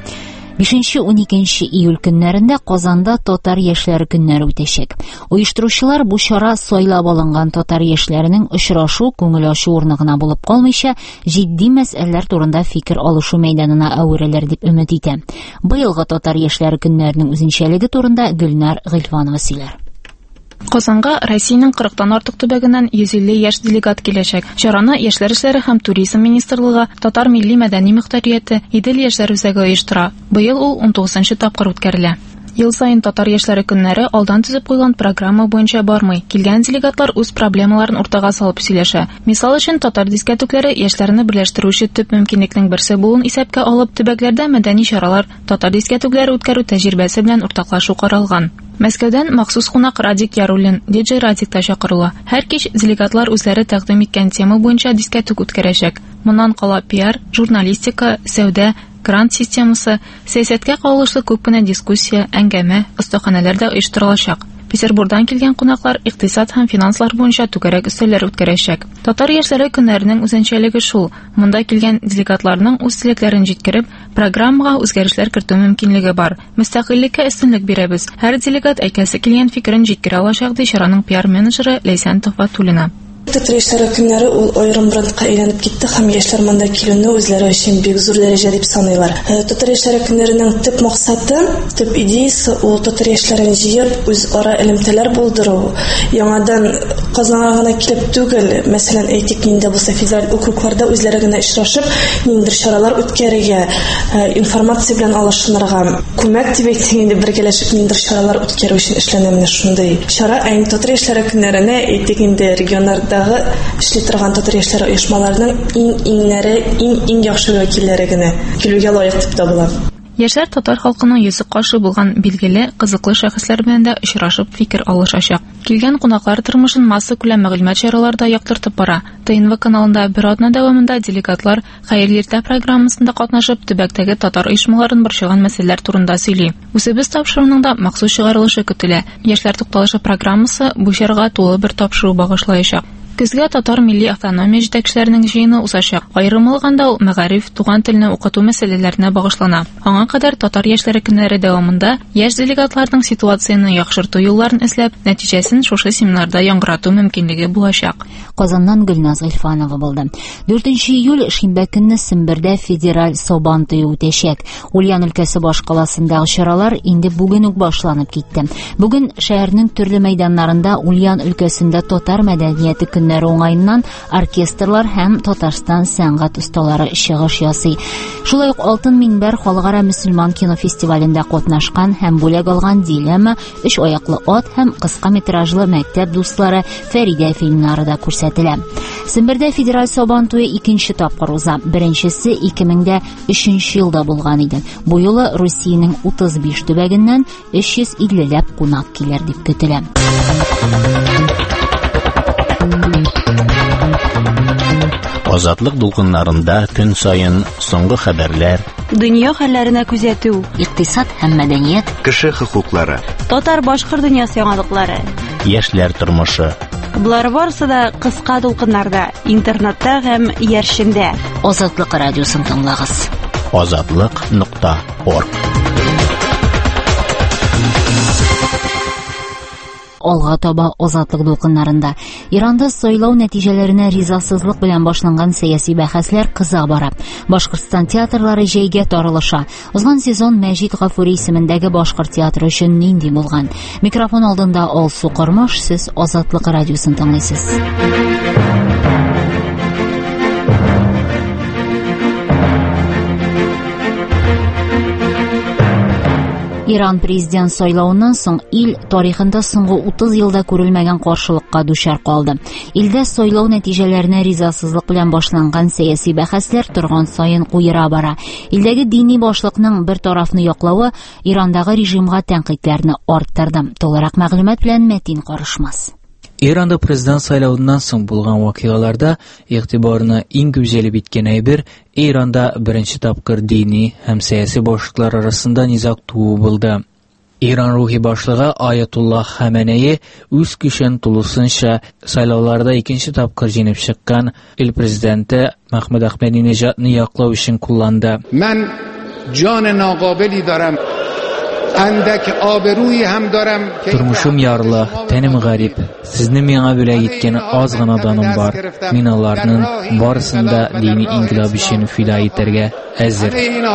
5-12 июль көннәрендә Казанда татар яшьләре көннәре үтәчәк. Оештыручылар бу чара сайлап алынган татар яшьләренең очрашу, күңел ачу урыны гына булып калмыйча, җитди мәсьәләләр турында фикер алышу мәйданына әверәләр дип өмет итә. Быелгы татар яшьләре көннәренең үзенчәлеге турында Гөлнар Гыйльфанова сөйләр. Казанга Россиянең 40-тан артык төбәгеннән 150 яшь делегат киләчәк. Чараны Яшьләр эшләре һәм туризм министрлыгы, Татар милли мәдәни мөхтәрияте, Идел яшьләр үзәге оештыра. Быел ул 19-нчы тапкыр үткәрелә. Ел сайын татар яшьләре көннәре алдан төзеп куйган программа буенча бармый. Килгән делегатлар үз проблемаларын уртага салып сөйләшә. Мисал өчен, татар дискәтүкләре яшьләрне берләштерүче төп мөмкинлекнең берсе булуын исәпкә алып, төбәкләрдә мәдәни чаралар, татар дискәтүкләре үткәрү тәҗрибәсе белән уртаклашу каралган. Мәскәүдән махсус кунак Радик Яруллин, DJ Радикта чакырыла. Һәр кич делегатлар үзләре тәкъдим иткән тема буенча дискәтүк үткәрәчәк. Моннан кала пиар, журналистика, сәүдә, грант системасы, сәясәткә кагылышлы күп кенә дискуссия, әңгәмә, остаханәләрдә оештырылачак. Петербургдан килгән кунаклар икътисад һәм финанслар буенча түгәрәк өстәлләр үткәрәчәк. Татар яшьләре көннәренең үзенчәлеге шул. Монда килгән делегатларның үз теләкләрен җиткереп, программага үзгәрешләр кертү мөмкинлеге бар. Мөстәкыйльлеккә өстенлек бирәбез. Һәр делегат әйтәсе килгән фикерен җиткерә алачак ди чараның пиар-менеджеры Ләйсән Тохватуллина. Татар яшьләре көннәре ул аерым брендка әйләнеп китте һәм яшьләр монда килүне үзләре өчен бик зур дәрәҗә дип саныйлар. Татар яшьләре көннәренең төп максаты, төп идеясе ул татар яшьләрен җыеп үз-ара элемтәләр булдыру. Яңадан Казанга гына килеп түгел, мәсәлән, әйтик инде булса федераль округларда үзләре генә очрашып, ниндидер чаралар үткәрергә, информация белән алышынырга, күмәк дип әйтсәң инде бергәләшеп ниндидер чаралар үткәрү өчен эшләнә менә шундый. Чара әйн татар яшьләре көннәренә әйтик инде регионнарда эшли торган татар яшьләре оешмаларының иң яхшы вәкилләре генә килүгә лаек дип табыла. Яшьләр татар халкының йөзе каршы булган билгеле, кызыклы шәхесләр белән дә очрашып фикер алышачак. Килгән кунаклар тормышын масса күләм мәгълүмат чараларда яктыртып бара. ТНВ каналында бер атна дәвамында делегатлар Хәерле иртә программасында катнашып, төбәктәге татар оешмаларын борчыган мәсьәләләр турында сөйли. Үзебез тапшыруның да махсус чыгарылышы көтелә. Яшьләр тукталышы программасы бу чарага тулы бер тапшыру багышлаячак. Көзгә татар милли автономия җитәкчеләренең җыены узачак. Аерым алганда ул мәгариф, туган телне укыту мәсьәләләренә багышлана. Аңа кадәр татар яшьләре көннәре дәвамында яшь делегатларның ситуацияны яхшырту юлларын эзләп, нәтиҗәсен шушы семинарда яңгырату мөмкинлеге булачак. Казаннан Гөлназ Гыйльфанова булды. 4 июль шимбә көнне Сембердә федераль Сабантуй үтәчәк. Ульян өлкәсе башкаласындагы чаралар инде бүген үк башланып китте. Бүген шәһәрнең төрле мәйданнарында Ульян өлкәсендә татар мәдәнияте көннәре уңайыннан оркестрлар һәм Татарстан сәнгать осталары чыгыш ясый. Шулай ук Алтын минбәр халыкара мөселман кинофестивалендә катнашкан һәм бүләк алган Диләмә, 3 аяклы ат һәм кыска метражлы мәктәп дуслары Фәридә фильмнары да күрсәтелә. Сембердә федераль Сабантуй 2нче тапкыр уза. Беренчесе 2003 елда булган иде. Бу юлы Русиянең 35 төбәгеннән 350ләп кунак килер дип көтелә. Азатлык дулкыннарында көн сайын соңгы хәбәрләр, дөнья хәлләренә күзәтү, икътисад һәм мәдәният, кеше хокуклары, татар-башкорт дөньясы яңалыклары, яшьләр тормышы. Булар барысы да кыска дулкыннарда, интернетта һәм яршендә. Азатлык радиосын тыңлагыз. Azatlyk.org. Алга таба азатлык дулкыннарында. Иранда сайлау нәтиҗәләренә ризасызлык белән башланган сәяси бәхәсләр кыза бара. Башкортстан театрлары җәйгә таралыша. Узган сезон Мәҗит Гафури исемендәге башкорт театры өчен нинди булган? Микрофон алдында Алсу Кормаш, сез Азатлык радиосын тыңлыйсыз. Иран президент сайлауыннан соң ил тарихында соңгы 30 елда күрелмәгән каршылыкка дучар калды. Илдә сайлау нәтиҗәләренә ризасызлык белән башланган сәяси бәхәсләр торган саен куера бара. Илдәге дини башлыкның бер тарафны яклавы Ирандагы режимга тәнкыйтьләрне арттырды. Толырак мәгълүмат белән Мәтин Карышмас. Иранда президент сайлауыннан соң булган вакыйгаларда игътибарны иң күп җәлеп иткән әйбер Иранда беренче тапкыр дини һәм сәяси башлыклар арасында низак туу булды. Иран рухи башлыгы Аятулла Хаменеи үз көчен тулысынча сайлауларда икенче тапкыр җиңеп чыккан ил президенты Мөхәммәд Ахмәдинеҗадны яклау өчен кулланды. Мен җаны нагабели дарам. Turmuşum yarlı, tenim garip. Sizni mиңа бүләк иткән аз гына даным бар. Мин аларның барысында дини инкилаб өчен фида итәргә әзер.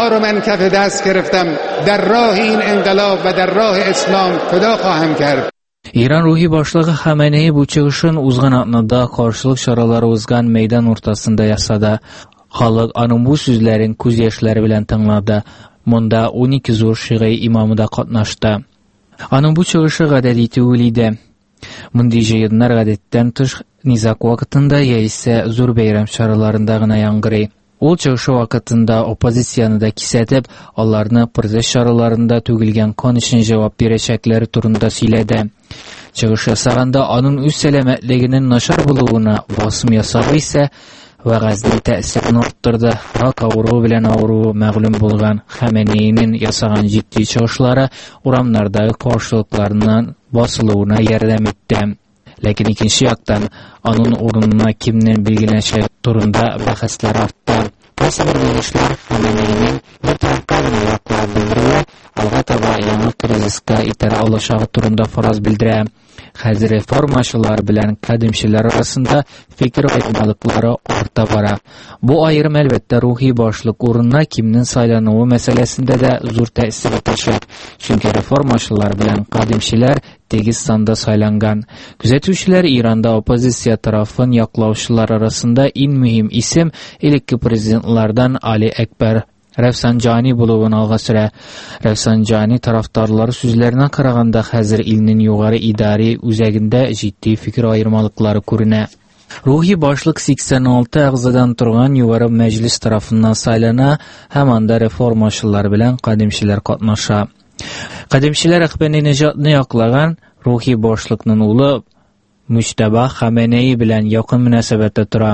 Иран рухи башлыгы Хаменеи бу чыгышын узган атнада каршылык чаралары узган мәйдан уртасында ясады. Халык аның бу сүзләрен күз яшьләре белән тыңлады. Монда 12 зур шигъри имамы да катнашты. Аның бу чыгышы гадәти түгел иде. Мондый җыеннар гадәттән тыш низак вакытында яисә зур бәйрәм чараларында гына яңгырый. Ул чыгышы вакытында оппозицияны да кисәтеп, аларны протест чараларында түгелгән кан өчен җавап бирәчәкләре турында сөйләде. Чыгыш ясаганда аның үз сәламәтлегенең начар булуына басым ясагы исә вәгазьне тәэсирен арттырды. Рак авыруы белән авыруы мәгълүм булган Хаменеинең ясаган җитди чыгышлары урамнардагы каршылыкларның басылуына ярдәм итте. Ләкин икенче яктан аның урынына кемнең билгеләнәчәге турында бәхәсләр артты. Кайсыбер Хаменеинең бер тарафка яклап белдерүе алга таба яңа кризиска итәр алачагы турында фараз белдерә. Хәзер реформачылар белән кадимчеләр арасында фикер аермалыклары арта бара. Бу аерым әлбәттә рухи башлык урынына кимнең сайлануы мәсьәләсендә дә зур тәэсир итәчәк. Чөнки реформачылар белән кадимчеләр тегез санда сайланган. Күзәтүчеләр Иранда оппозиция тарафын яклаучылар арасында иң мөһим исем элекке президентлардан Али Әкбәр Рафсанҗани булуын алга сөрә. Рафсанҗани тарафдарлары сүзләренә караганда хәзер илнең югары идари үзәгендә җитди фикер аермалыклары күренә. Рухи башлык 86 әгъзадан торган югары мәҗлес тарафыннан сайлана һәм анда реформачылар белән кадимчеләр катнаша. Кадимчеләр Ахмәдинеҗадны яклаган рухи башлыкның улы Мөҗтәбә Хаменеи белән якын мөнәсәбәттә тора.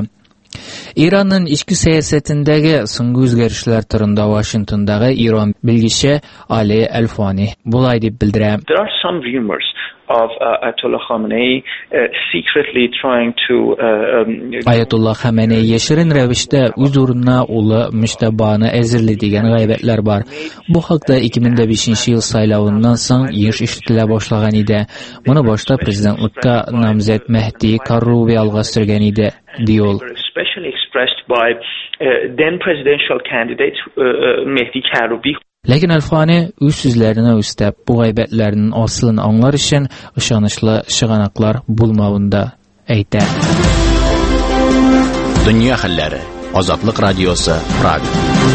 Иранның ички сәясәтендәге соңгы үзгәрешләр турында Вашингтондагы Иран белгече Али Әлфани булай дип белдерә. There are some rumors of Ayatollah Khamenei secretly trying to Ayatollah Khamenei яшерен рәвештә үз урынына улы Мөҗтәбаны әзерли дигән гайбәтләр бар. Бу хакта 2005 ел сайлауыннан соң еш ишетелә башлаган иде. Моны башта президентлыкка намзәт Мәһди Карруби алга сөргән иде, ди ул. Especially expressed by then presidential candidate Mehdi Karoubi. Ләкин Әлфани үз сүзләренә үстәп, бу гайбәтләрнең аслын аңлар өчен ышанычлы чыганаклар булмавында әйтә. Дөнья хәлләре. Азатлык радиосы Прага.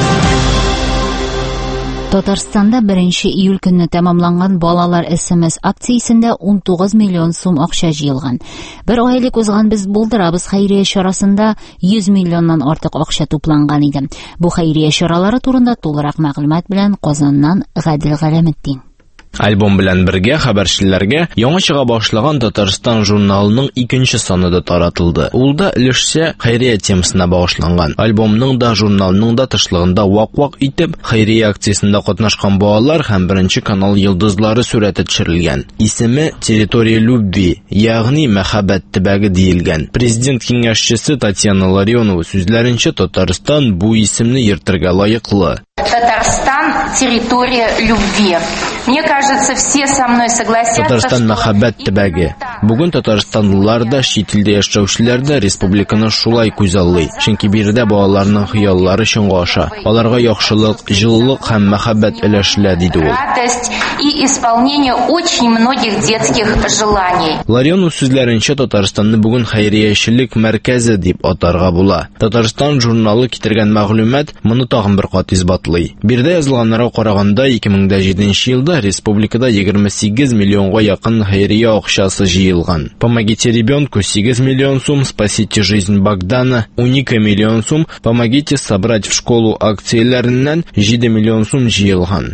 Татарстанда 1 июль көнне тәмамланган балалар СМС акциясендә 19 миллион сум акча җыелган. Бер айлык узган без булдырабыз хәйрия чарасында 100 миллионнан артык акча тупланган иде. Бу хәйрия чаралары турында тулырак мәгълүмат белән Казаннан Гадел Галәметдин. Альбом белән бергә хәбәрчеләргә яңа чыга башлаган Татарстан журналының 2нче саны да таратылды. Ул да өлешчә хәйрия темасына багышланган. Альбомның да журналның да тышлыгында вак-вак итеп хәйрия акциясендә катнашкан балалар һәм 1нче канал йолдызлары сурәте төшерелгән. Исеме Территория любви, ягъни мәхәббәт төбәге диелгән. Президент киңәшчесе Татьяна Ларионова сүзләренчә Татарстан бу исемне йөртергә лаеклы. Татарстан территория любви. Мне кажется, все со мной согласятся. Татарстан мәхәббәт төбәге. Бүген Татарстанлылар да, чит илдә яшәүчеләр дә республиканы шулай күзаллый. Чөнки биредә балаларның хыяллары чынга аша. Аларга яхшылык, җылылык һәм мәхәббәт өләшелә, диде ул. Радость и исполнению очень многих детских желаний. Ларион сүзләренчә Татарстанны бүген хәйриячелек мәркәзе дип атарга була. Татарстан журналы китергән мәгълүмат моны тагын бер кат исбатлый. Бирдә язылганнарга караганда 2007 елда республикада 28 миллионга якын хәйрия акчасы җыелган. Помогите ребенку 8 миллион сум, спасите жизнь Богдана 12 миллион сум, помогите собрать в школу акцияләреннән 7 миллион сум җыелган.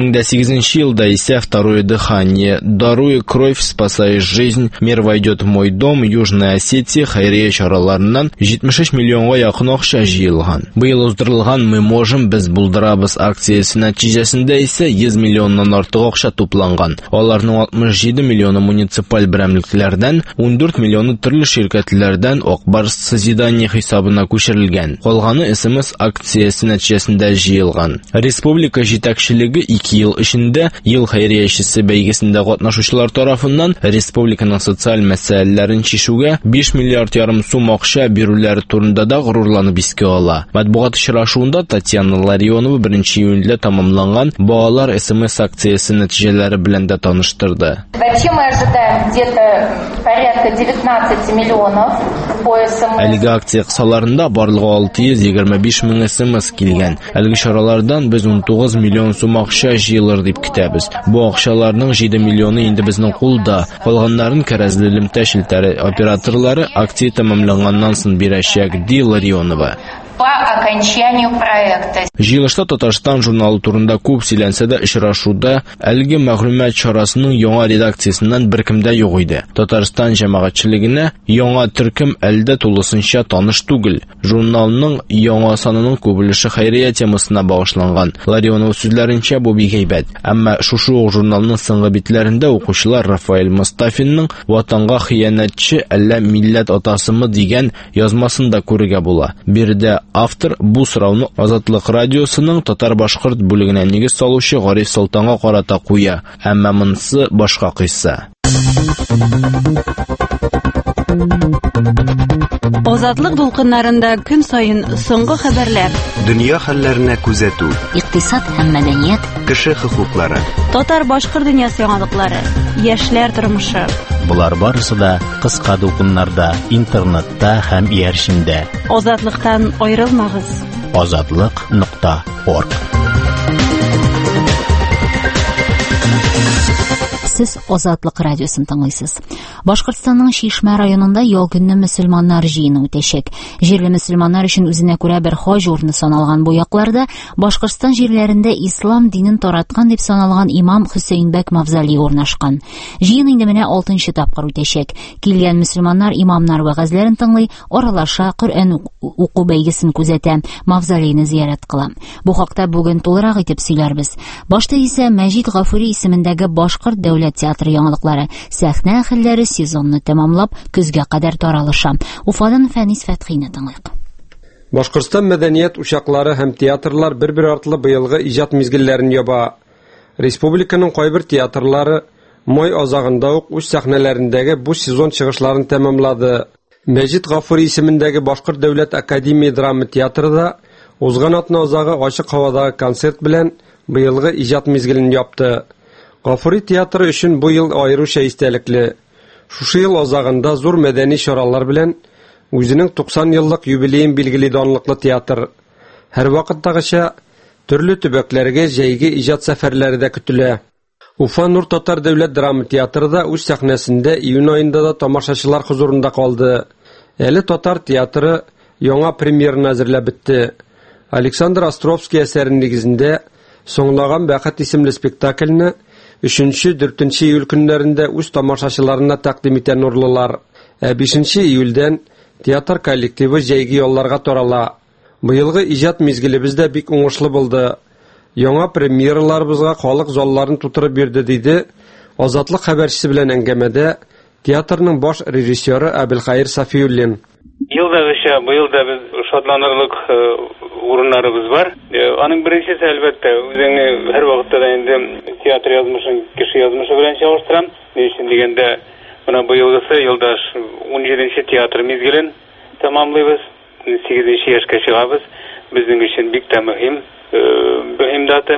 2008 елда исә второе дыхание, даруя кровь, спасая жизнь, мир войдет в мой дом, Южная Осетия хәйрия чараларыннан 73 миллионга якын акча җыелган. Быел уздырылган «Мы можем, без булдырабыз» акциясе нәтиҗәсендә исә 100 миллионнан артык акча тупланган. Аларның 67 миллионы муниципаль берәмлекләрдән, 14 миллионы төрле ширкәтләрдән Акбарс созидание хисабына күчерелгән. Калганы СМС акциясе нәтиҗәсендә җыелган. Республика җитәкчелеге 2 ел эчендә ел хәйриячесе бәйгесендә катнашучылар тарафыннан республиканың социаль мәсьәләләрен чишүгә 5 миллиард ярым сум акча бирүләре турында да горурланып искә ала. Матбугат очрашуында Татьяна Ларионова 1 июньдә тамамланган балалар СМС акциясе нәтиҗәләре белән дә таныштырды. Вообще мы ожидаем где-то порядка 19 миллионов по СМС. Әлеге акция кысаларында барлыгы 625 мең СМС килгән. Әлеге чаралардан без 19 миллион сум акча җыелыр дип көтәбез. Бу акчаларның 7 миллионы инде безнең кулда. Калганнарын кәрәзле элемтә шелтәре операторлары акция тәмамланганнан соң бирәчәк, ди Ларионова. По окончанию проекта. Җыелышта Татарстан журналы турында күп сөйләнсә дә, очрашуда әлеге мәгълүмат чарасының яңа редакциясеннән беркемдә юк иде. Татарстан җәмәгатьчелегенә яңа төркем әлдә тулысынча таныш түгел. Журналның яңа санының күбелеше хәйрия темасына багышланган. Ларионов сүзләренчә бу бик әйбәт. Әмма шушы журналның соңгы битләрендә укучылар Рафаэль Мустафинның «Ватанга хыянәтче әллә милләт атасымы» дигән язмасын да күрергә була. Бирдә автор бу сорауны Азатлык радиосының татар-башкорт бүлегенә нигез салучы Гариф Солтанга карата куя. Әмма монысы башка кыйсса. Азатлык дулкыннарында көн сайын соңгы хәбәрләр, дөнья хәлләренә күзәтү, икътисад һәм мәдәният, кеше хокуклары, татар-башкорт дөньясы яңалыклары, яшьләр тормышы. Булар барысы да кыска дулкыннарда, интернетта һәм иярчимдә. Азатлыктан аерылмагыз. Azatlyk.org. Сез Азатлык радиосын тыңлыйсыз. Башкортстанның Шишмә районында ял көнне мөселманнар җыены үтәчәк. Җирле мөселманнар өчен үзенә күрә бер хаҗ урыны саналган бу якларда Башкортстан җирләрендә ислам динен тараткан дип саналган имам Хөсәйнбәк Мавзали урнашкан. Җыен инде менә 6нчы тапкыр үтәчәк. Килгән мөселманнар имамнар вәгазьләрен тыңлый, аралаша Коръән уку бәйгесен күзәтә, Мавзалине зиярат кыла. Бу хакта бүген тулырак итеп сөйләрбез. Башта исә Мәҗит Гафури исемендәге Башкорт дәүләт театры яңалыклары сәхнә хәлләре сезонны тәмамлап көзгә кадәр таралыша. Уфадан Фәнис Фәтхине тыңлыйк. Башкортстан мәдәният учаклары һәм театрлар бер-бер артлы быелгы иҗат мизгелләрен яба. Республиканың кайбер театрлары май азагында ук үз сәхнәләрендәге бу сезон чыгышларын тәмамлады. Мәҗит Гафури исемендәге Башкорт дәүләт академия драма театрында узган атна азагы ачык һавадагы концерт белән быелгы иҗат мизгелен япты. Гафури театры өчен бу ел аеруча истәлекле. Шушы ел азагында зур мәдәни чаралар белән үзенең 90 еллык юбилеен билгели данлыклы театр. Һәр вакыттагыча төрле төбәкләргә җәйге иҗат сәфәрләре дә көтелә. Уфа Нур Татар дәүләт драма театрында үз сәхнәсендә июнь аенда да тамашачылар хузурында калды. Әле Татар театры яңа премьераны әзерләп бетте. Александр Островский әсәрен нигезендә соңлаган бәхет исемле спектакльне 3-4 июль көннәрендә үз тамашачыларына тәкъдим итә нурлылар. 5 июльдән театр коллективы җәйге ялларга тарала. Быелгы иҗат мизгелебездә бик уңышлы булды. Яңа премьераларыбызга халык залларын тутырып бирде, диде Азатлык хәбәрчесе белән әңгәмәдә театрның баш режиссеры Әбелхайыр Сафиуллин. Елдагыча быел да без шатланырлык урыннарыбыз бар. Аның беренчесе әлбәттә үзеңне һәр вакытта да инде театр язмышын кеше язмышы белән чагыштырам. Ни өчен дигәндә, менә быелгысы елда 17нче театр мизгелен тәмамлыйбыз. 8нче яшькә чыгабыз. Безнең өчен бик тә мөһим дата.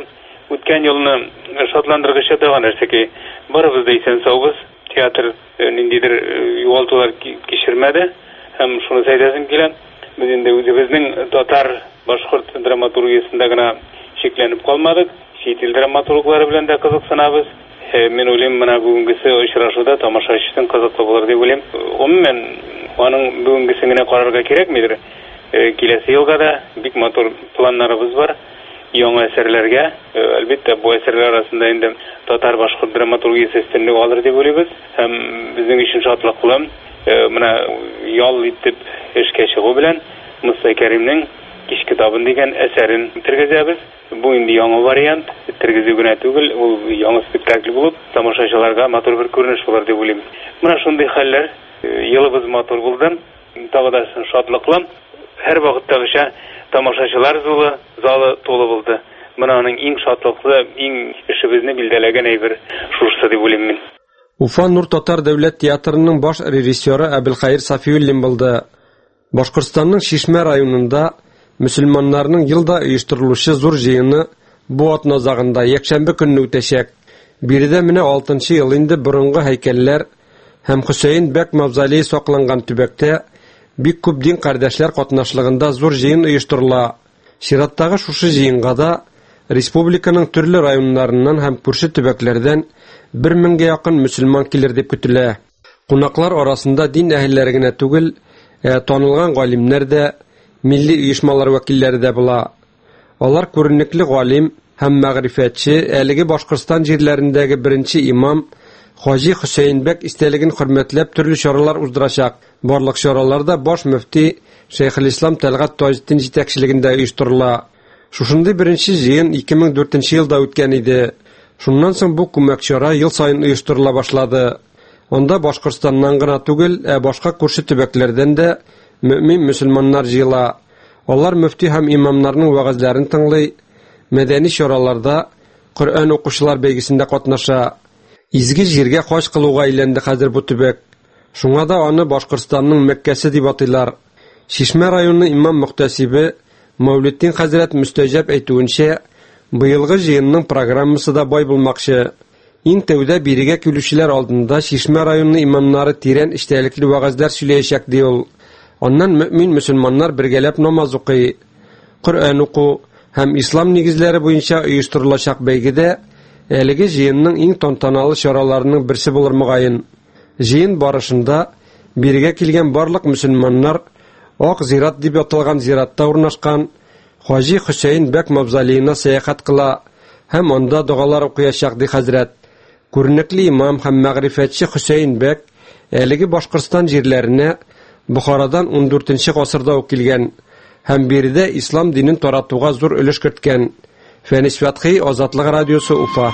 Үткән елны шатландыргыч тагын нәрсәки барыбыз да исән саубыз. Театр ниндидер югалтулар кичермәде һәм шуны әйтәсем килә. Без инде үзебезнең татар башкорт драматургиясендә генә шикләнеп калмадык. Чит ил драматурглары белән дә кызыксынабыз. Мен уйлыйм, менә бүгенгесе очрашуда тамашачысын кызыклы булыр дип уйлыйм. Гомумән, аның бүгенгесен генә карарга кирәкмидер. Киләсе елга да бик матур планнарыбыз бар. Яңа әсәрләргә, әлбәттә, бу әсәрләр арасында инде татар башкорт драматургиясе өстенлек алыр дип уйлыйбыз. Һәм безнең өчен шатлыклы, менә ял итеп эшкә чыгу белән Муса Кәримнең Кич китабын дигән әсәрен тергезәбез. Бу инде яңа вариант, тергезү генә түгел, ул яңа спектакль булып, тамашачыларга матур бер күренеш булыр дип уйлыйм. Менә шундый хәлләр, елыбыз матур булды. Тагы да шатлыклы. Һәр вакыттагыча тамашачылар залы толы булды. Менә аның иң шатлыклы, иң эшебезне билдәләгән әйбер шушы дип уйлыйм мин. Уфа Нур Татар дәүләт театрының баш режиссеры Әбелхайыр Сафиуллин булды. Башкортстанның Шишмә районында мөселманнарның елда оештырылучы зур җыены бу атна загында якшәмбе көнне үтәчәк. Биредә менә 6нчы ел инде борынгы һәйкәлләр һәм Хөсәен Бәк мавзолее сакланган төбәктә бик күп дин кардәшләр катнашлыгында зур җыен оештырыла. Чираттагы шушы җыенга да республиканың төрле районнарыннан һәм күрше төбәкләрдән 1000-гә якын мөселман килер дип көтелә. Кунаклар арасында дин әһелләре генә түгел, танылган галимнәр дә, милли оешмалар вәкилләре дә була. Алар күренекле галим һәм мәгърифәтче, әлеге Башкортстан җирләрендәге беренче имам Хаҗи Хөсәен Бәк истәлеген хөрмәтләп төрле чаралар уздырачак. Барлык чараларда баш мөфти Шәйхелислам Тәлгат Таҗетдин җитәкчелегендә оештырыла. Шушындый беренче җыен 2004 елда үткән иде. Шуннан соң бу күмәк чара ел сайын оештырыла башлады. Анда Башкортстаннан гына түгел, башка күрше төбәкләрдән дә мөэмин мөселманнар җыела. Алар мөфти һәм имамнарның вәгазьләрен тыңлый, мәдәни чараларда Коръән укучылар бәйгесендә катнаша. Изге җиргә хаҗ кылуга әйләнде хәзер бу төбәк. Шуңа да аны Башкортстанның Мәккәсе дип атыйлар. Шишмә районы имам мөхтәсибе Мәүлиддин хәзрәт мөстәҗәб әйтүенчә, быелгы җыенның программасы да бай булмакчы. Иң тәүдә бирегә килүчеләр алдында Шишмә районы имамнары тирән эчтәлекле вәгазьләр сөйләячәк ди ул. Аннан мөэмин мөселманнар бергәләп намаз укый, Коръән уку һәм ислам нигезләре буенча оештырылачак бәйгедә әлеге җыенның иң тантаналы чараларының берсе булыр мөгаен. Җыен барышында бирегә килгән барлык мөселманнар Ак зират дип аталган зиратта урнашкан Хаҗи Хөсәен Бәк мавзолеена сәяхәт кыла һәм анда дугалар укыячак ди хәзрәт. Күренекле имам һәм мәгърифәтче Хөсәен Бәк әлеге Башкортстан җирләренә Бухарадан 14нче гасырда ук килгән һәм биредә ислам динен таратуга зур өлеш керткән. Фәнис Фәтхи, Азатлык радиосы, Уфа.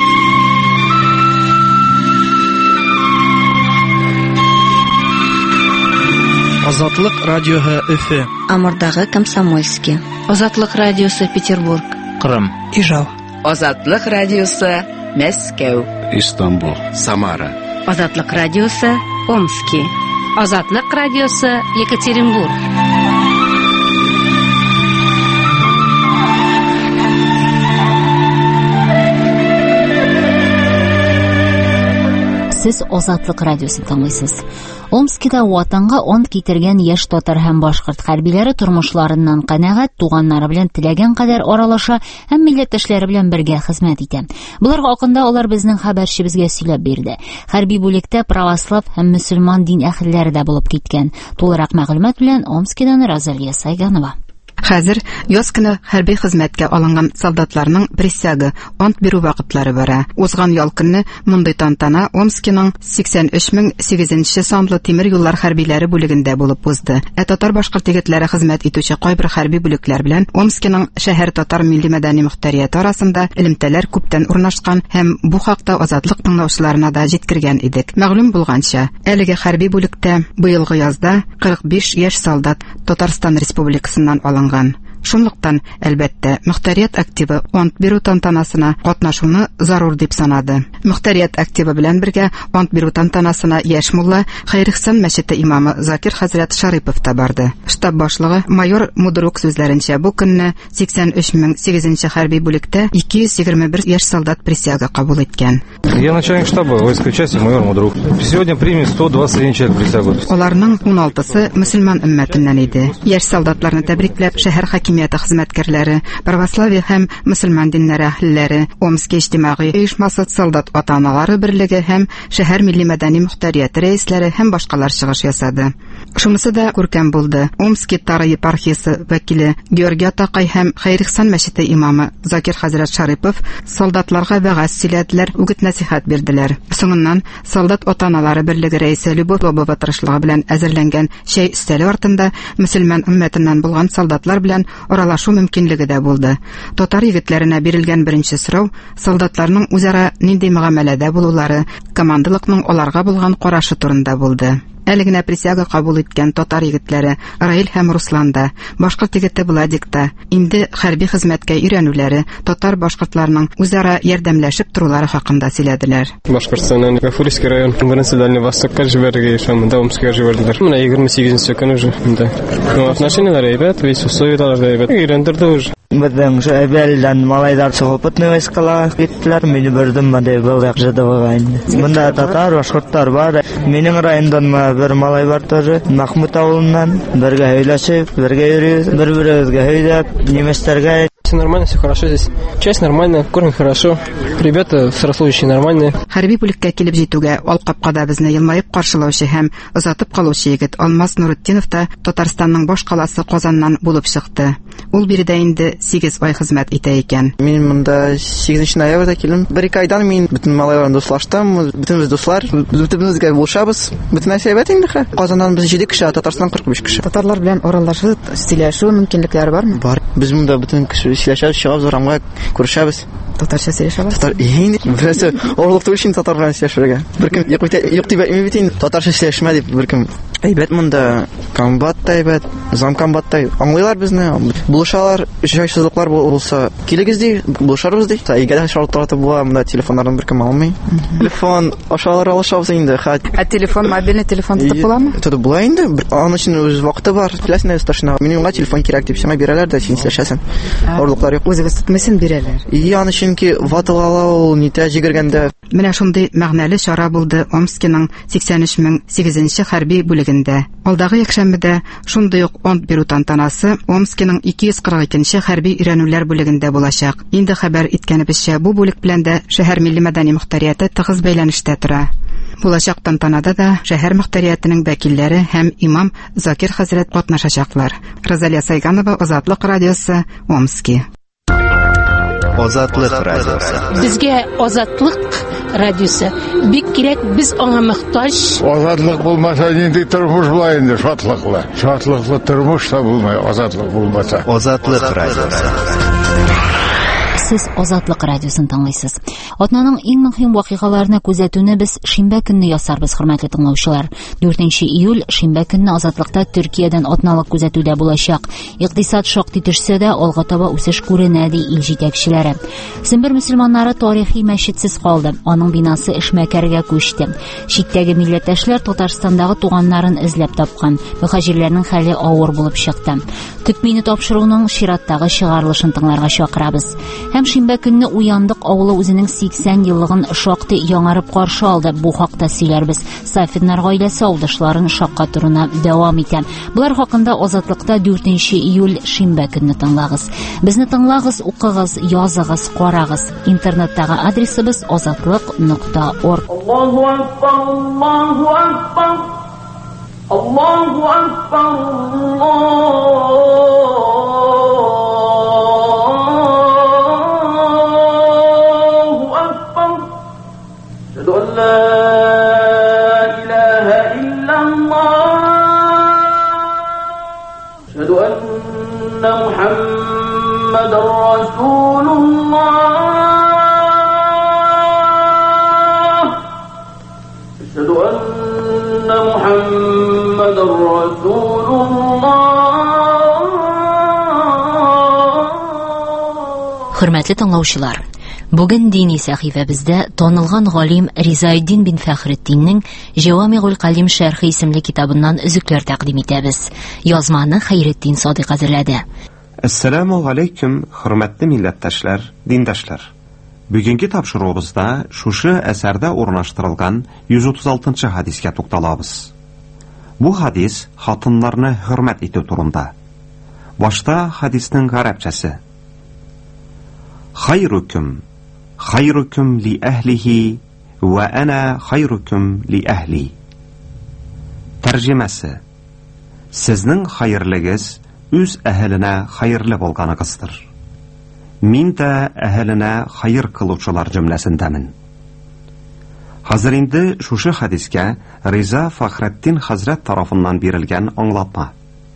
Азатлык радиоһы Өфе. Амурдагы Комсомольский. Азатлык радиосы Петербург. Кырым. Ижау. Азатлык радиосы Мәскәү. Истанбул. Самара. Азатлык радиосы Омский. Азатлык радиосы Екатеринбург. Сез Азатлык радиосын тыңлыйсыз. Омскида ватанга ант китергән яшь татар һәм башкорт хәрбиләре тормышларыннан канәгать, туганнары белән теләгән кадәр аралаша һәм милләттәшләре белән бергә хезмәт итә. Буларга хакында алар безнең хәбәрчебезгә сөйләп бирде. Хәрби бүлектә православ һәм мөселман дин әһелләре дә булып киткән. Тулырак мәгълүмат белән Омскидан Розалия Сайганова. Хәзер яз көне хәрби хезмәткә алынган солдатларның присяга, ант бирү вакытлары бара. Узган ял көнне мондый тантана Омскиның 83008 санлы тимер юллар хәрбиләре бүлегендә булып узды. Татар башкорт егетләре хезмәт итүче кайбер хәрби бүлекләр белән Омскиның шәһәр татар милли мәдәни мөхтәрияте арасында элемтәләр күптән урнашкан һәм бу хакта Азатлык тыңлаучыларына да җиткергән идек. Мәгълүм булганча, әлеге хәрби бүлектә быелгы язда 45 яшь солдат Татарстан Республикасыннан алынган. Шунлыктан, әлбәттә, мөхтәрият активы ант бирү тантанасына катнашуны зарур дип санады. Мөхтәрият активы белән бергә ант бирү тантанасына яшь мулла Хәйрихсан мәчете имамы Закир хәзрәт Шарипов та барды. Штаб башлыгы майор Мудрук сүзләренчә, бу көнне 83-8 хәрби бүлектә 221 яшь солдат присяга кабул иткән. Я начальник штаба войсковой части майор Мудрук. Сегодня примет 121 человек присягу. Аларның 16-сы мөселман өммәтеннән иде. Яшь солдатларны тәбрикләп шәһәр хакимияте хезмәткәрләре, православие һәм мөселман диннәре әһелләре, Омск иҗтимагый оешмасы солдат ата-аналары берлеге һәм шәһәр милли мәдәни мөхтәрияте рәисләре һәм башкалар чыгыш ясады. Шунысы да күркәм булды. Омск Тары епархиясе вәкиле Георгий Такай һәм Хәйрихсан мәчете имамы Закир хәзрәт Шарипов солдатларга вәгазь сөйләделәр, үгет-насихат бирделәр. Соңыннан солдат ата-аналары берлеге рәисе Любовь Лобова тырышлыгы белән әзерләнгән чәй өстәле артында мөселман өммәтеннән булган солдатлар белән аралашу мөмкинлеге дә булды. Татар егетләренә бирелгән беренче сорау солдатларның үзара нинди мөгамәләдә булулары, командалыкның аларга булган карашы турында булды. Әле генә присяга кабул иткән татар егетләре Раил һәм Руслан да, башкорт егете Владик та инде хәрби хезмәткә өйрәнүләре, татар-башкортларның үзара ярдәмләшеп торулары хакында сөйләделәр. Башкортстаннан Гафурийский район, Беренче Дальний Востокка җибәрергә ишәм, Омскка җибәрделәр. Менә 28-нче көн уже инде. Отношенияләр әйбәт, весь условияләр да әйбәт. Өйрәндерде уже. Безнең әбәлдән малайлар сохопытны войскалар киттеләр, мине бердәм мәдәй булган җадыга инде. Монда татар, башкортлар бар. Минем райондан бер малай бар тоже, Махмут авылыннан. Бергә һөйләшеп, бергә йөрибез, бер-беребезгә һөйләп, немецләргә. Все нормально, все хорошо здесь. Часть нормальная, кормят хорошо. Ребята срословящие нормальные. Хәрби бүлеккә килеп җитүгә алкапкада безне елмаеп каршылаучы һәм озатып калучы егет Алмаз Нуретдинов та Татарстанның баш каласы Казаннан булып чыкты. Ул биредә инде 8 ай хезмәт итә икән. Мин монда 8 ноябрьдә килдем. Бер айдан мин бөтен малайларны дуслаштым, бөтенбез дуслар, бөтенебезгә булышабыз. Бөтен әйбәт инде. Казаннан без 7 кеше, Татарстаннан 45 кеше. Татарлар белән аралашып, сөйләшү мөмкинлекләре бармы? Бар. Без монда бөтен кеше сөйләшәбез, чыгабыз, урамга күрешәбез. Татарча сөйләшәбез. Татар инде берсе орлыкту өчен татарга сөйләшергә. Беркем юк дип әйтми бит инде. Татарча сөйләшмә дип беркем. Әйбәт монда комбат та әйбәт, зам комбат та аңлыйлар безне. Булышалар, җайсызлыклар булса, килегез ди, булышарбыз ди. Әгәр шартларда була, монда телефоннардан беркем алмый. Телефон ашалар алышабыз инде. Телефон, мобильный телефон тотып буламы? Тотып була инде. Аның өчен үз вакыты бар. Телефонны старшина. Минемгә телефон кирәк дип сиңа бирәләр дә син сөйләшәсең. Орлыклар юк. Үзегез тотмыйсың бирәләр. Яны чөнки ватылалау нитә җигергәндә. Менә шундый мәгънәле чара булды Омскның 83-8 хәрби бүлегендә. Алдагы якшәмбедә шундый ук ант бирү тантанасы Омскның 242-нче хәрби өйрәнүләр бүлегендә булачак. Инде хәбәр иткәнебезчә, бу бүлек белән дә шәһәр милли мәдәни мөхтәрияте тыгыз бәйләнештә тора. Булачак тантанада да шәһәр мөхтәриятенең вәкилләре һәм имам Закир хәзрәт катнашачаклар. Розалия Сайганова, Азатлык радиосы, Омск. Азатлык радиосы. Безгә Азатлык радиосы бик кирәк, біз аңа мөхтаҗ. Азатлык булмаса нинди тормыш була инде, шатлыклы. Шатлыклы тормыш та булмай, азатлык булмаса. Азатлык радиосы. Сез Азатлык радиосын тыңлыйсыз. Атнаның иң мөһим вакыйгаларына күзәтүне без шимбә көнне ясарбыз, хөрмәтле тыңлаучылар. 4 июль шимбә көнне Азатлыкта Төркиядән атналык күзәтүдә булачак. Икътисад шактый төшсә дә, алга таба үсеш күренә, ди ил җитәкчеләре. Сембер мөселманнары тарихи мәчетсез калды. Аның бинасы эшмәкәргә күчте. Читтәге милләттәшләр Татарстандагы туганнарын эзләп тапкан. Мөхаҗирләрнең хәле авыр булып чыкты. Көтмине тапшыруның чираттагы чыгарылышын тыңларга чакырабыз. Һәм шимбә көнне Уяндык авылы үзенең 80 еллыгын шактый яңарып каршы алды. Бу хакта сөйләрбез. Сафиннар гаиләсе авылдашларын шаккатыруына дәвам итә. Булар хакында Азатлыкта 4 июль шимбә көнне тыңлагыз. Безне тыңлагыз, укыгыз, языгыз, карагыз. Интернеттагы адресыбыз azatlyk.org. Аллаһу акбар, Аллаһу акбар. Аллаһу акбар. أشهد أن لا إله إلا الله أشهد أن محمدا رسول الله أشهد أن محمدا رسول الله Хөрмәтле тыңлаучылар, бүген дини сәхифәбездә танылган галим Ризаэддин бин Фәхретдиннең Җавамигуль Калим шәрхи исемле китабыннан өзекләр тәкъдим итәбез. Язманы Хәйретдин Садыйк әзерләде. Ассаламу алейкум, хөрмәтле милләттәшләр, диндәшләр. Бүгенге тапшыруыбызда шушы әсәрдә урнаштырылган 136-нчы хадискә тукталабыз. Бу хадис хатыннарны хөрмәт итү турында. Башта хадиснең гарәпчәсе. Хайрукум, хайрукум ли әһлихи, ва ана хайрукум ли әһли. Тәрҗемәсе. Сезнең хәерлегез үз әһленә хәерле булганыгыздыр. Мин дә әһленә хәер кылучылар җөмләсендәмен. Хәзер инде шушы хадискә Риза Фәхретдин хәзрәт тарафыннан бирелгән аңлатма.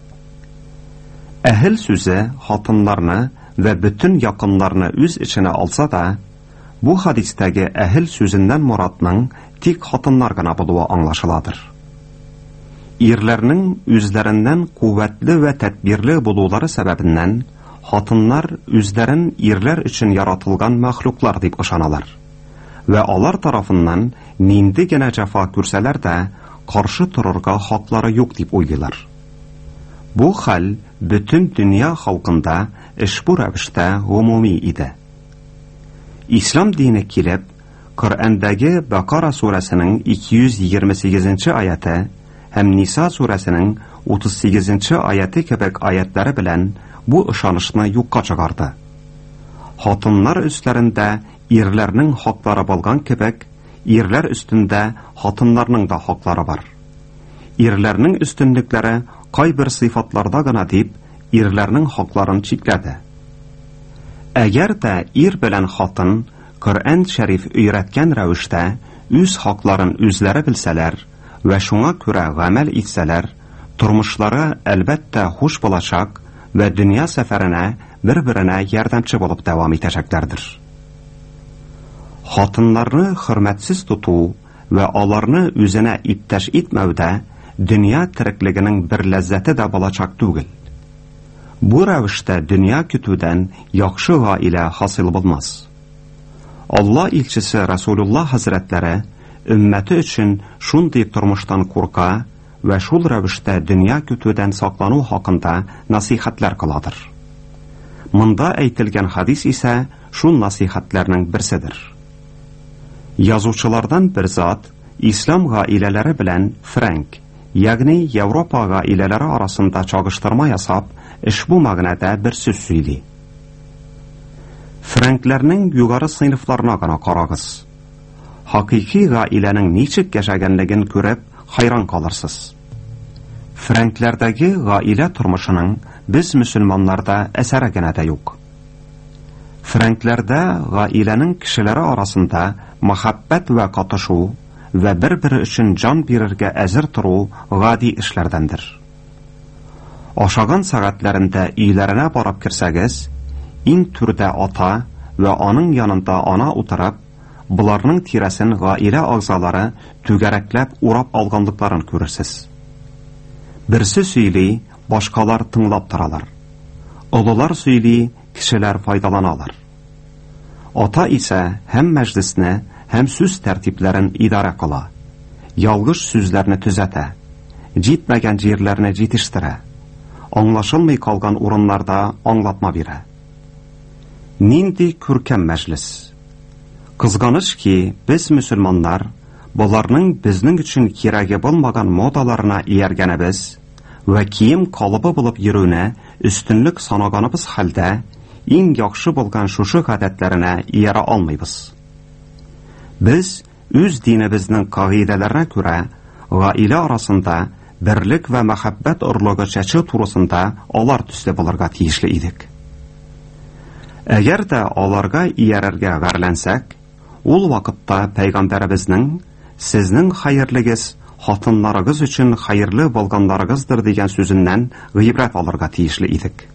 Әһл сүзе хатыннарны ва бүтән якыннарны үз иченә алса да, бу хадистәге әһл сүзеннән моратның тик хатыннар гына булуы аңлашыладыр. Ирләрнең үзләреннән куәтле ва тәдбирле булулары сәбәбеннән хатыннар үзләрен ирләр өчен яратылган мәхлуклар дип ышаналар. Ва алар тарафыннан нинди генә җәфа күрсәләр дә каршы торырга хаклары юк дип уйлыйлар. Бу хәл бүтән дөнья халкында ишбу рәвештә гомуми иде. Ислам дине килеп, Коръәндәге Бакара сүрәсенең 228-нче аяты һәм Ниса сүрәсенең 38-нче аяты кебек аятлары белән бу ышанышны юкка чыгарды. Хатыннар өсләрендә ирләрнең хаклары булган кебек, ирләр өстендә хатыннарның да хаклары бар. Ирләрнең өстенлекләре кайбер сыйфатларда гына дип, ирләрнең хакларын чикләде. Әгәр дә ир белән хатын Коръән шәриф өйрәткән рәвештә үз хакларын үзләре белсәләр ва шуңа күрә гамәл итсәләр, тормышлары әлбәттә хуш булачак ва дөнья сәфәренә бер-беренә ярдәмче булып дәвам итәчәкләрдер. Хатыннарны хөрмәтсез тоту ва аларны үзенә иптәш итмәүдә дөнья тереклегенең бер ләззәте дә булачак түгел. Бу рәвештә дөнья көтүдән яхшы гаилә хасил булмас. Алла илчесе Расулулла хәзрәтләре өммәте өчен шундый тормыштан курка ва шул рәвештә дөнья көтүдән саклану хакында насихатлар кыладыр. Монда әйтелгән хадис исә шул насихатларның берседер. Язучылардан бер зат ислам гаиләләре белән Франк, ягъни Европа гаиләләре арасында чагыштырма ясап, ишбу мәгънәдә бер сүз сөйли. Франкларның югары сыйныфларына гына карагыз. Хакыйкый гаиләнең ничек яшәгәнлеген күреп, хайран калырсыз. Франклардагы гаилә тормышының без мөселманнарда әсәре генә дә юк. Франкларда гаиләнең кешеләре арасында мәхәббәт ва катышу ва бер-бире өчен җан бирергә әзер тору гади эшләрдәндер. Ашаган сәгатьләрендә өйләренә барып кирсәгез, иң түрдә ата ва аның янында ана утырып, буларның тирәсен гаилә агзалары түгәрәкләп урап алганлыкларын күрерсез. Берсе сөйли, башкалар тыңлап торалар. Олылар сөйли, кешеләр файдаланалар. Ата исә һәм мәҗлисне, һәм сүз тәртипләрен идарә кыла. Ялгыш сүзләрне төзәтә, җитмәгән җирләрне җитештерә. Аңлашылмый калган урыннарда аңлатма бирә. Нинди күркәм мәҗлис. Кызганыч ки, без мөселманнар буларның безнең өчен кирәге булмаган модаларына ияргәнебез ва кием калыбы булып йөрүне өстенлек санаганыбыз хәлдә иң яхшы булган шушы гадәтләренә иярә алмыйбыз. Без үз динебезнең кагыйдәләренә күрә гаилә арасында берлек ва мәхәббәт орлыгы чәчү турысында алар төсле булырга тиешле идек. Әгәр дә аларга иярергә гарләнсәк, ул вакытта пәйгамбәребезнең сезнең хәерлегез хатыннарыгыз өчен хәерле булганнарыгыздыр дигән сүзеннән гыйбрәт алырга тиешле идек.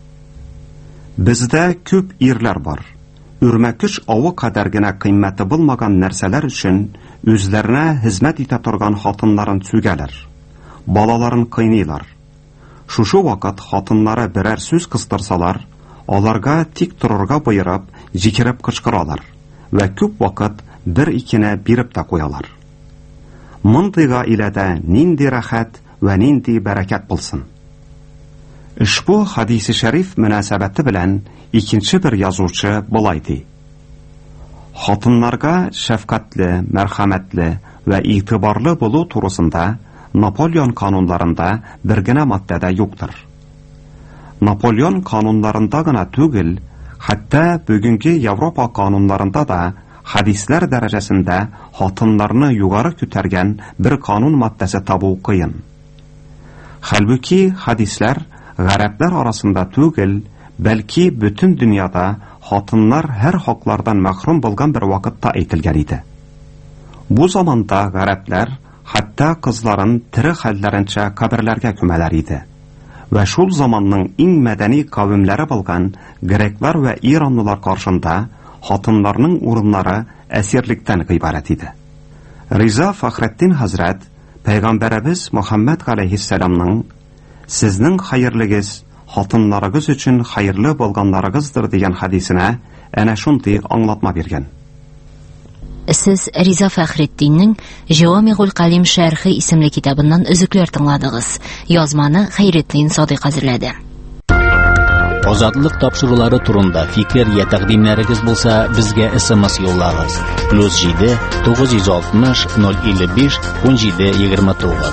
Бездә күп ирләр бар. Үрмәкүш авы кадәр генә кыйммәте булмаган нәрсәләр өчен үзләренә хезмәт итә торган хатыннарын сүгәләр. Балаларын кыйныйлар. Шушы вакыт хатыннары берәр сүз кыстырсалар, аларга тик торырга боерып, җикереп кычкыралар ва күп вакыт бер-икене биреп тә куялар. Мондый гаиләдә нинди рәхәт ва нинди бәрәкәт булсын. Ушбу хадиси шәриф мөнәсәбәте белән икенче бер язучы булай ди: Хатыннарга шәфкатьле, мәрхәмәтле ва игътибарлы булу турысында Наполеон канунларында бер генә маддәдә юктыр. Наполеон канунларында гына түгел, хәтта бүгенге Европа канунларында да хадисләр дәрәҗәсендә хатыннарны югары күтәргән бер канун маддәсе табу кыен. Хәлбуки хадисләр гарәпләр арасында түгел, бәлки бөтен дөньяда хатыннар һәр хаклардан мәхрүм булган бер вакытта әйтелгән иде. Бу заманда гарәпләр хәтта кызларын тире хәлләренчә каберләргә күмәләр иде. Ва шул заманның иң мәдәни кавемләре булган греклар ва иранлылар каршында хатыннарның урыннары әсирлектән гыйбарәт иде. Риза Фахретдин хәзрәт Пәйгамбәребез Мөхәммәд алейһиссәламның "Сезнең хәерлегез хатыннарыгыз өчен хәерле булганнарыгыздыр" дигән хадисенә әнә шундый аңлатма биргән. Сез Риза Фәхретдиннең Җавамигул Калим шәрхи исемле китабыннан өзекләр тыңладыгыз. Язманы Хәйретдин Садыйк әзерләде. Азатлык тапшырулары турында фикер я тәкъдимнәрегез булса, безгә SMS юллагыз. +7 960 055 1729.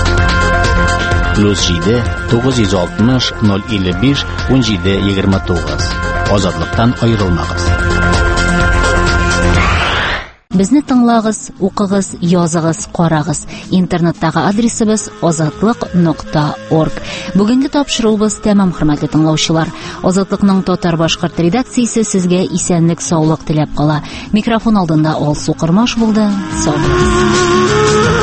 +7 960 055 1729. Азатлыктан аерылмагыз. Безне тыңлагыз, укыгыз, языгыз, карагыз. Интернеттагы адресыбыз azatlyk.org. Бүгенге тапшыруыбыз тәмам, хөрмәтле тыңлаучылар. Азатлыкның татар-башкорт редакциясе сезгә исәнлек, саулык теләп кала. Микрофон алдында Алсу Кырмаш булды. Сау булыгыз.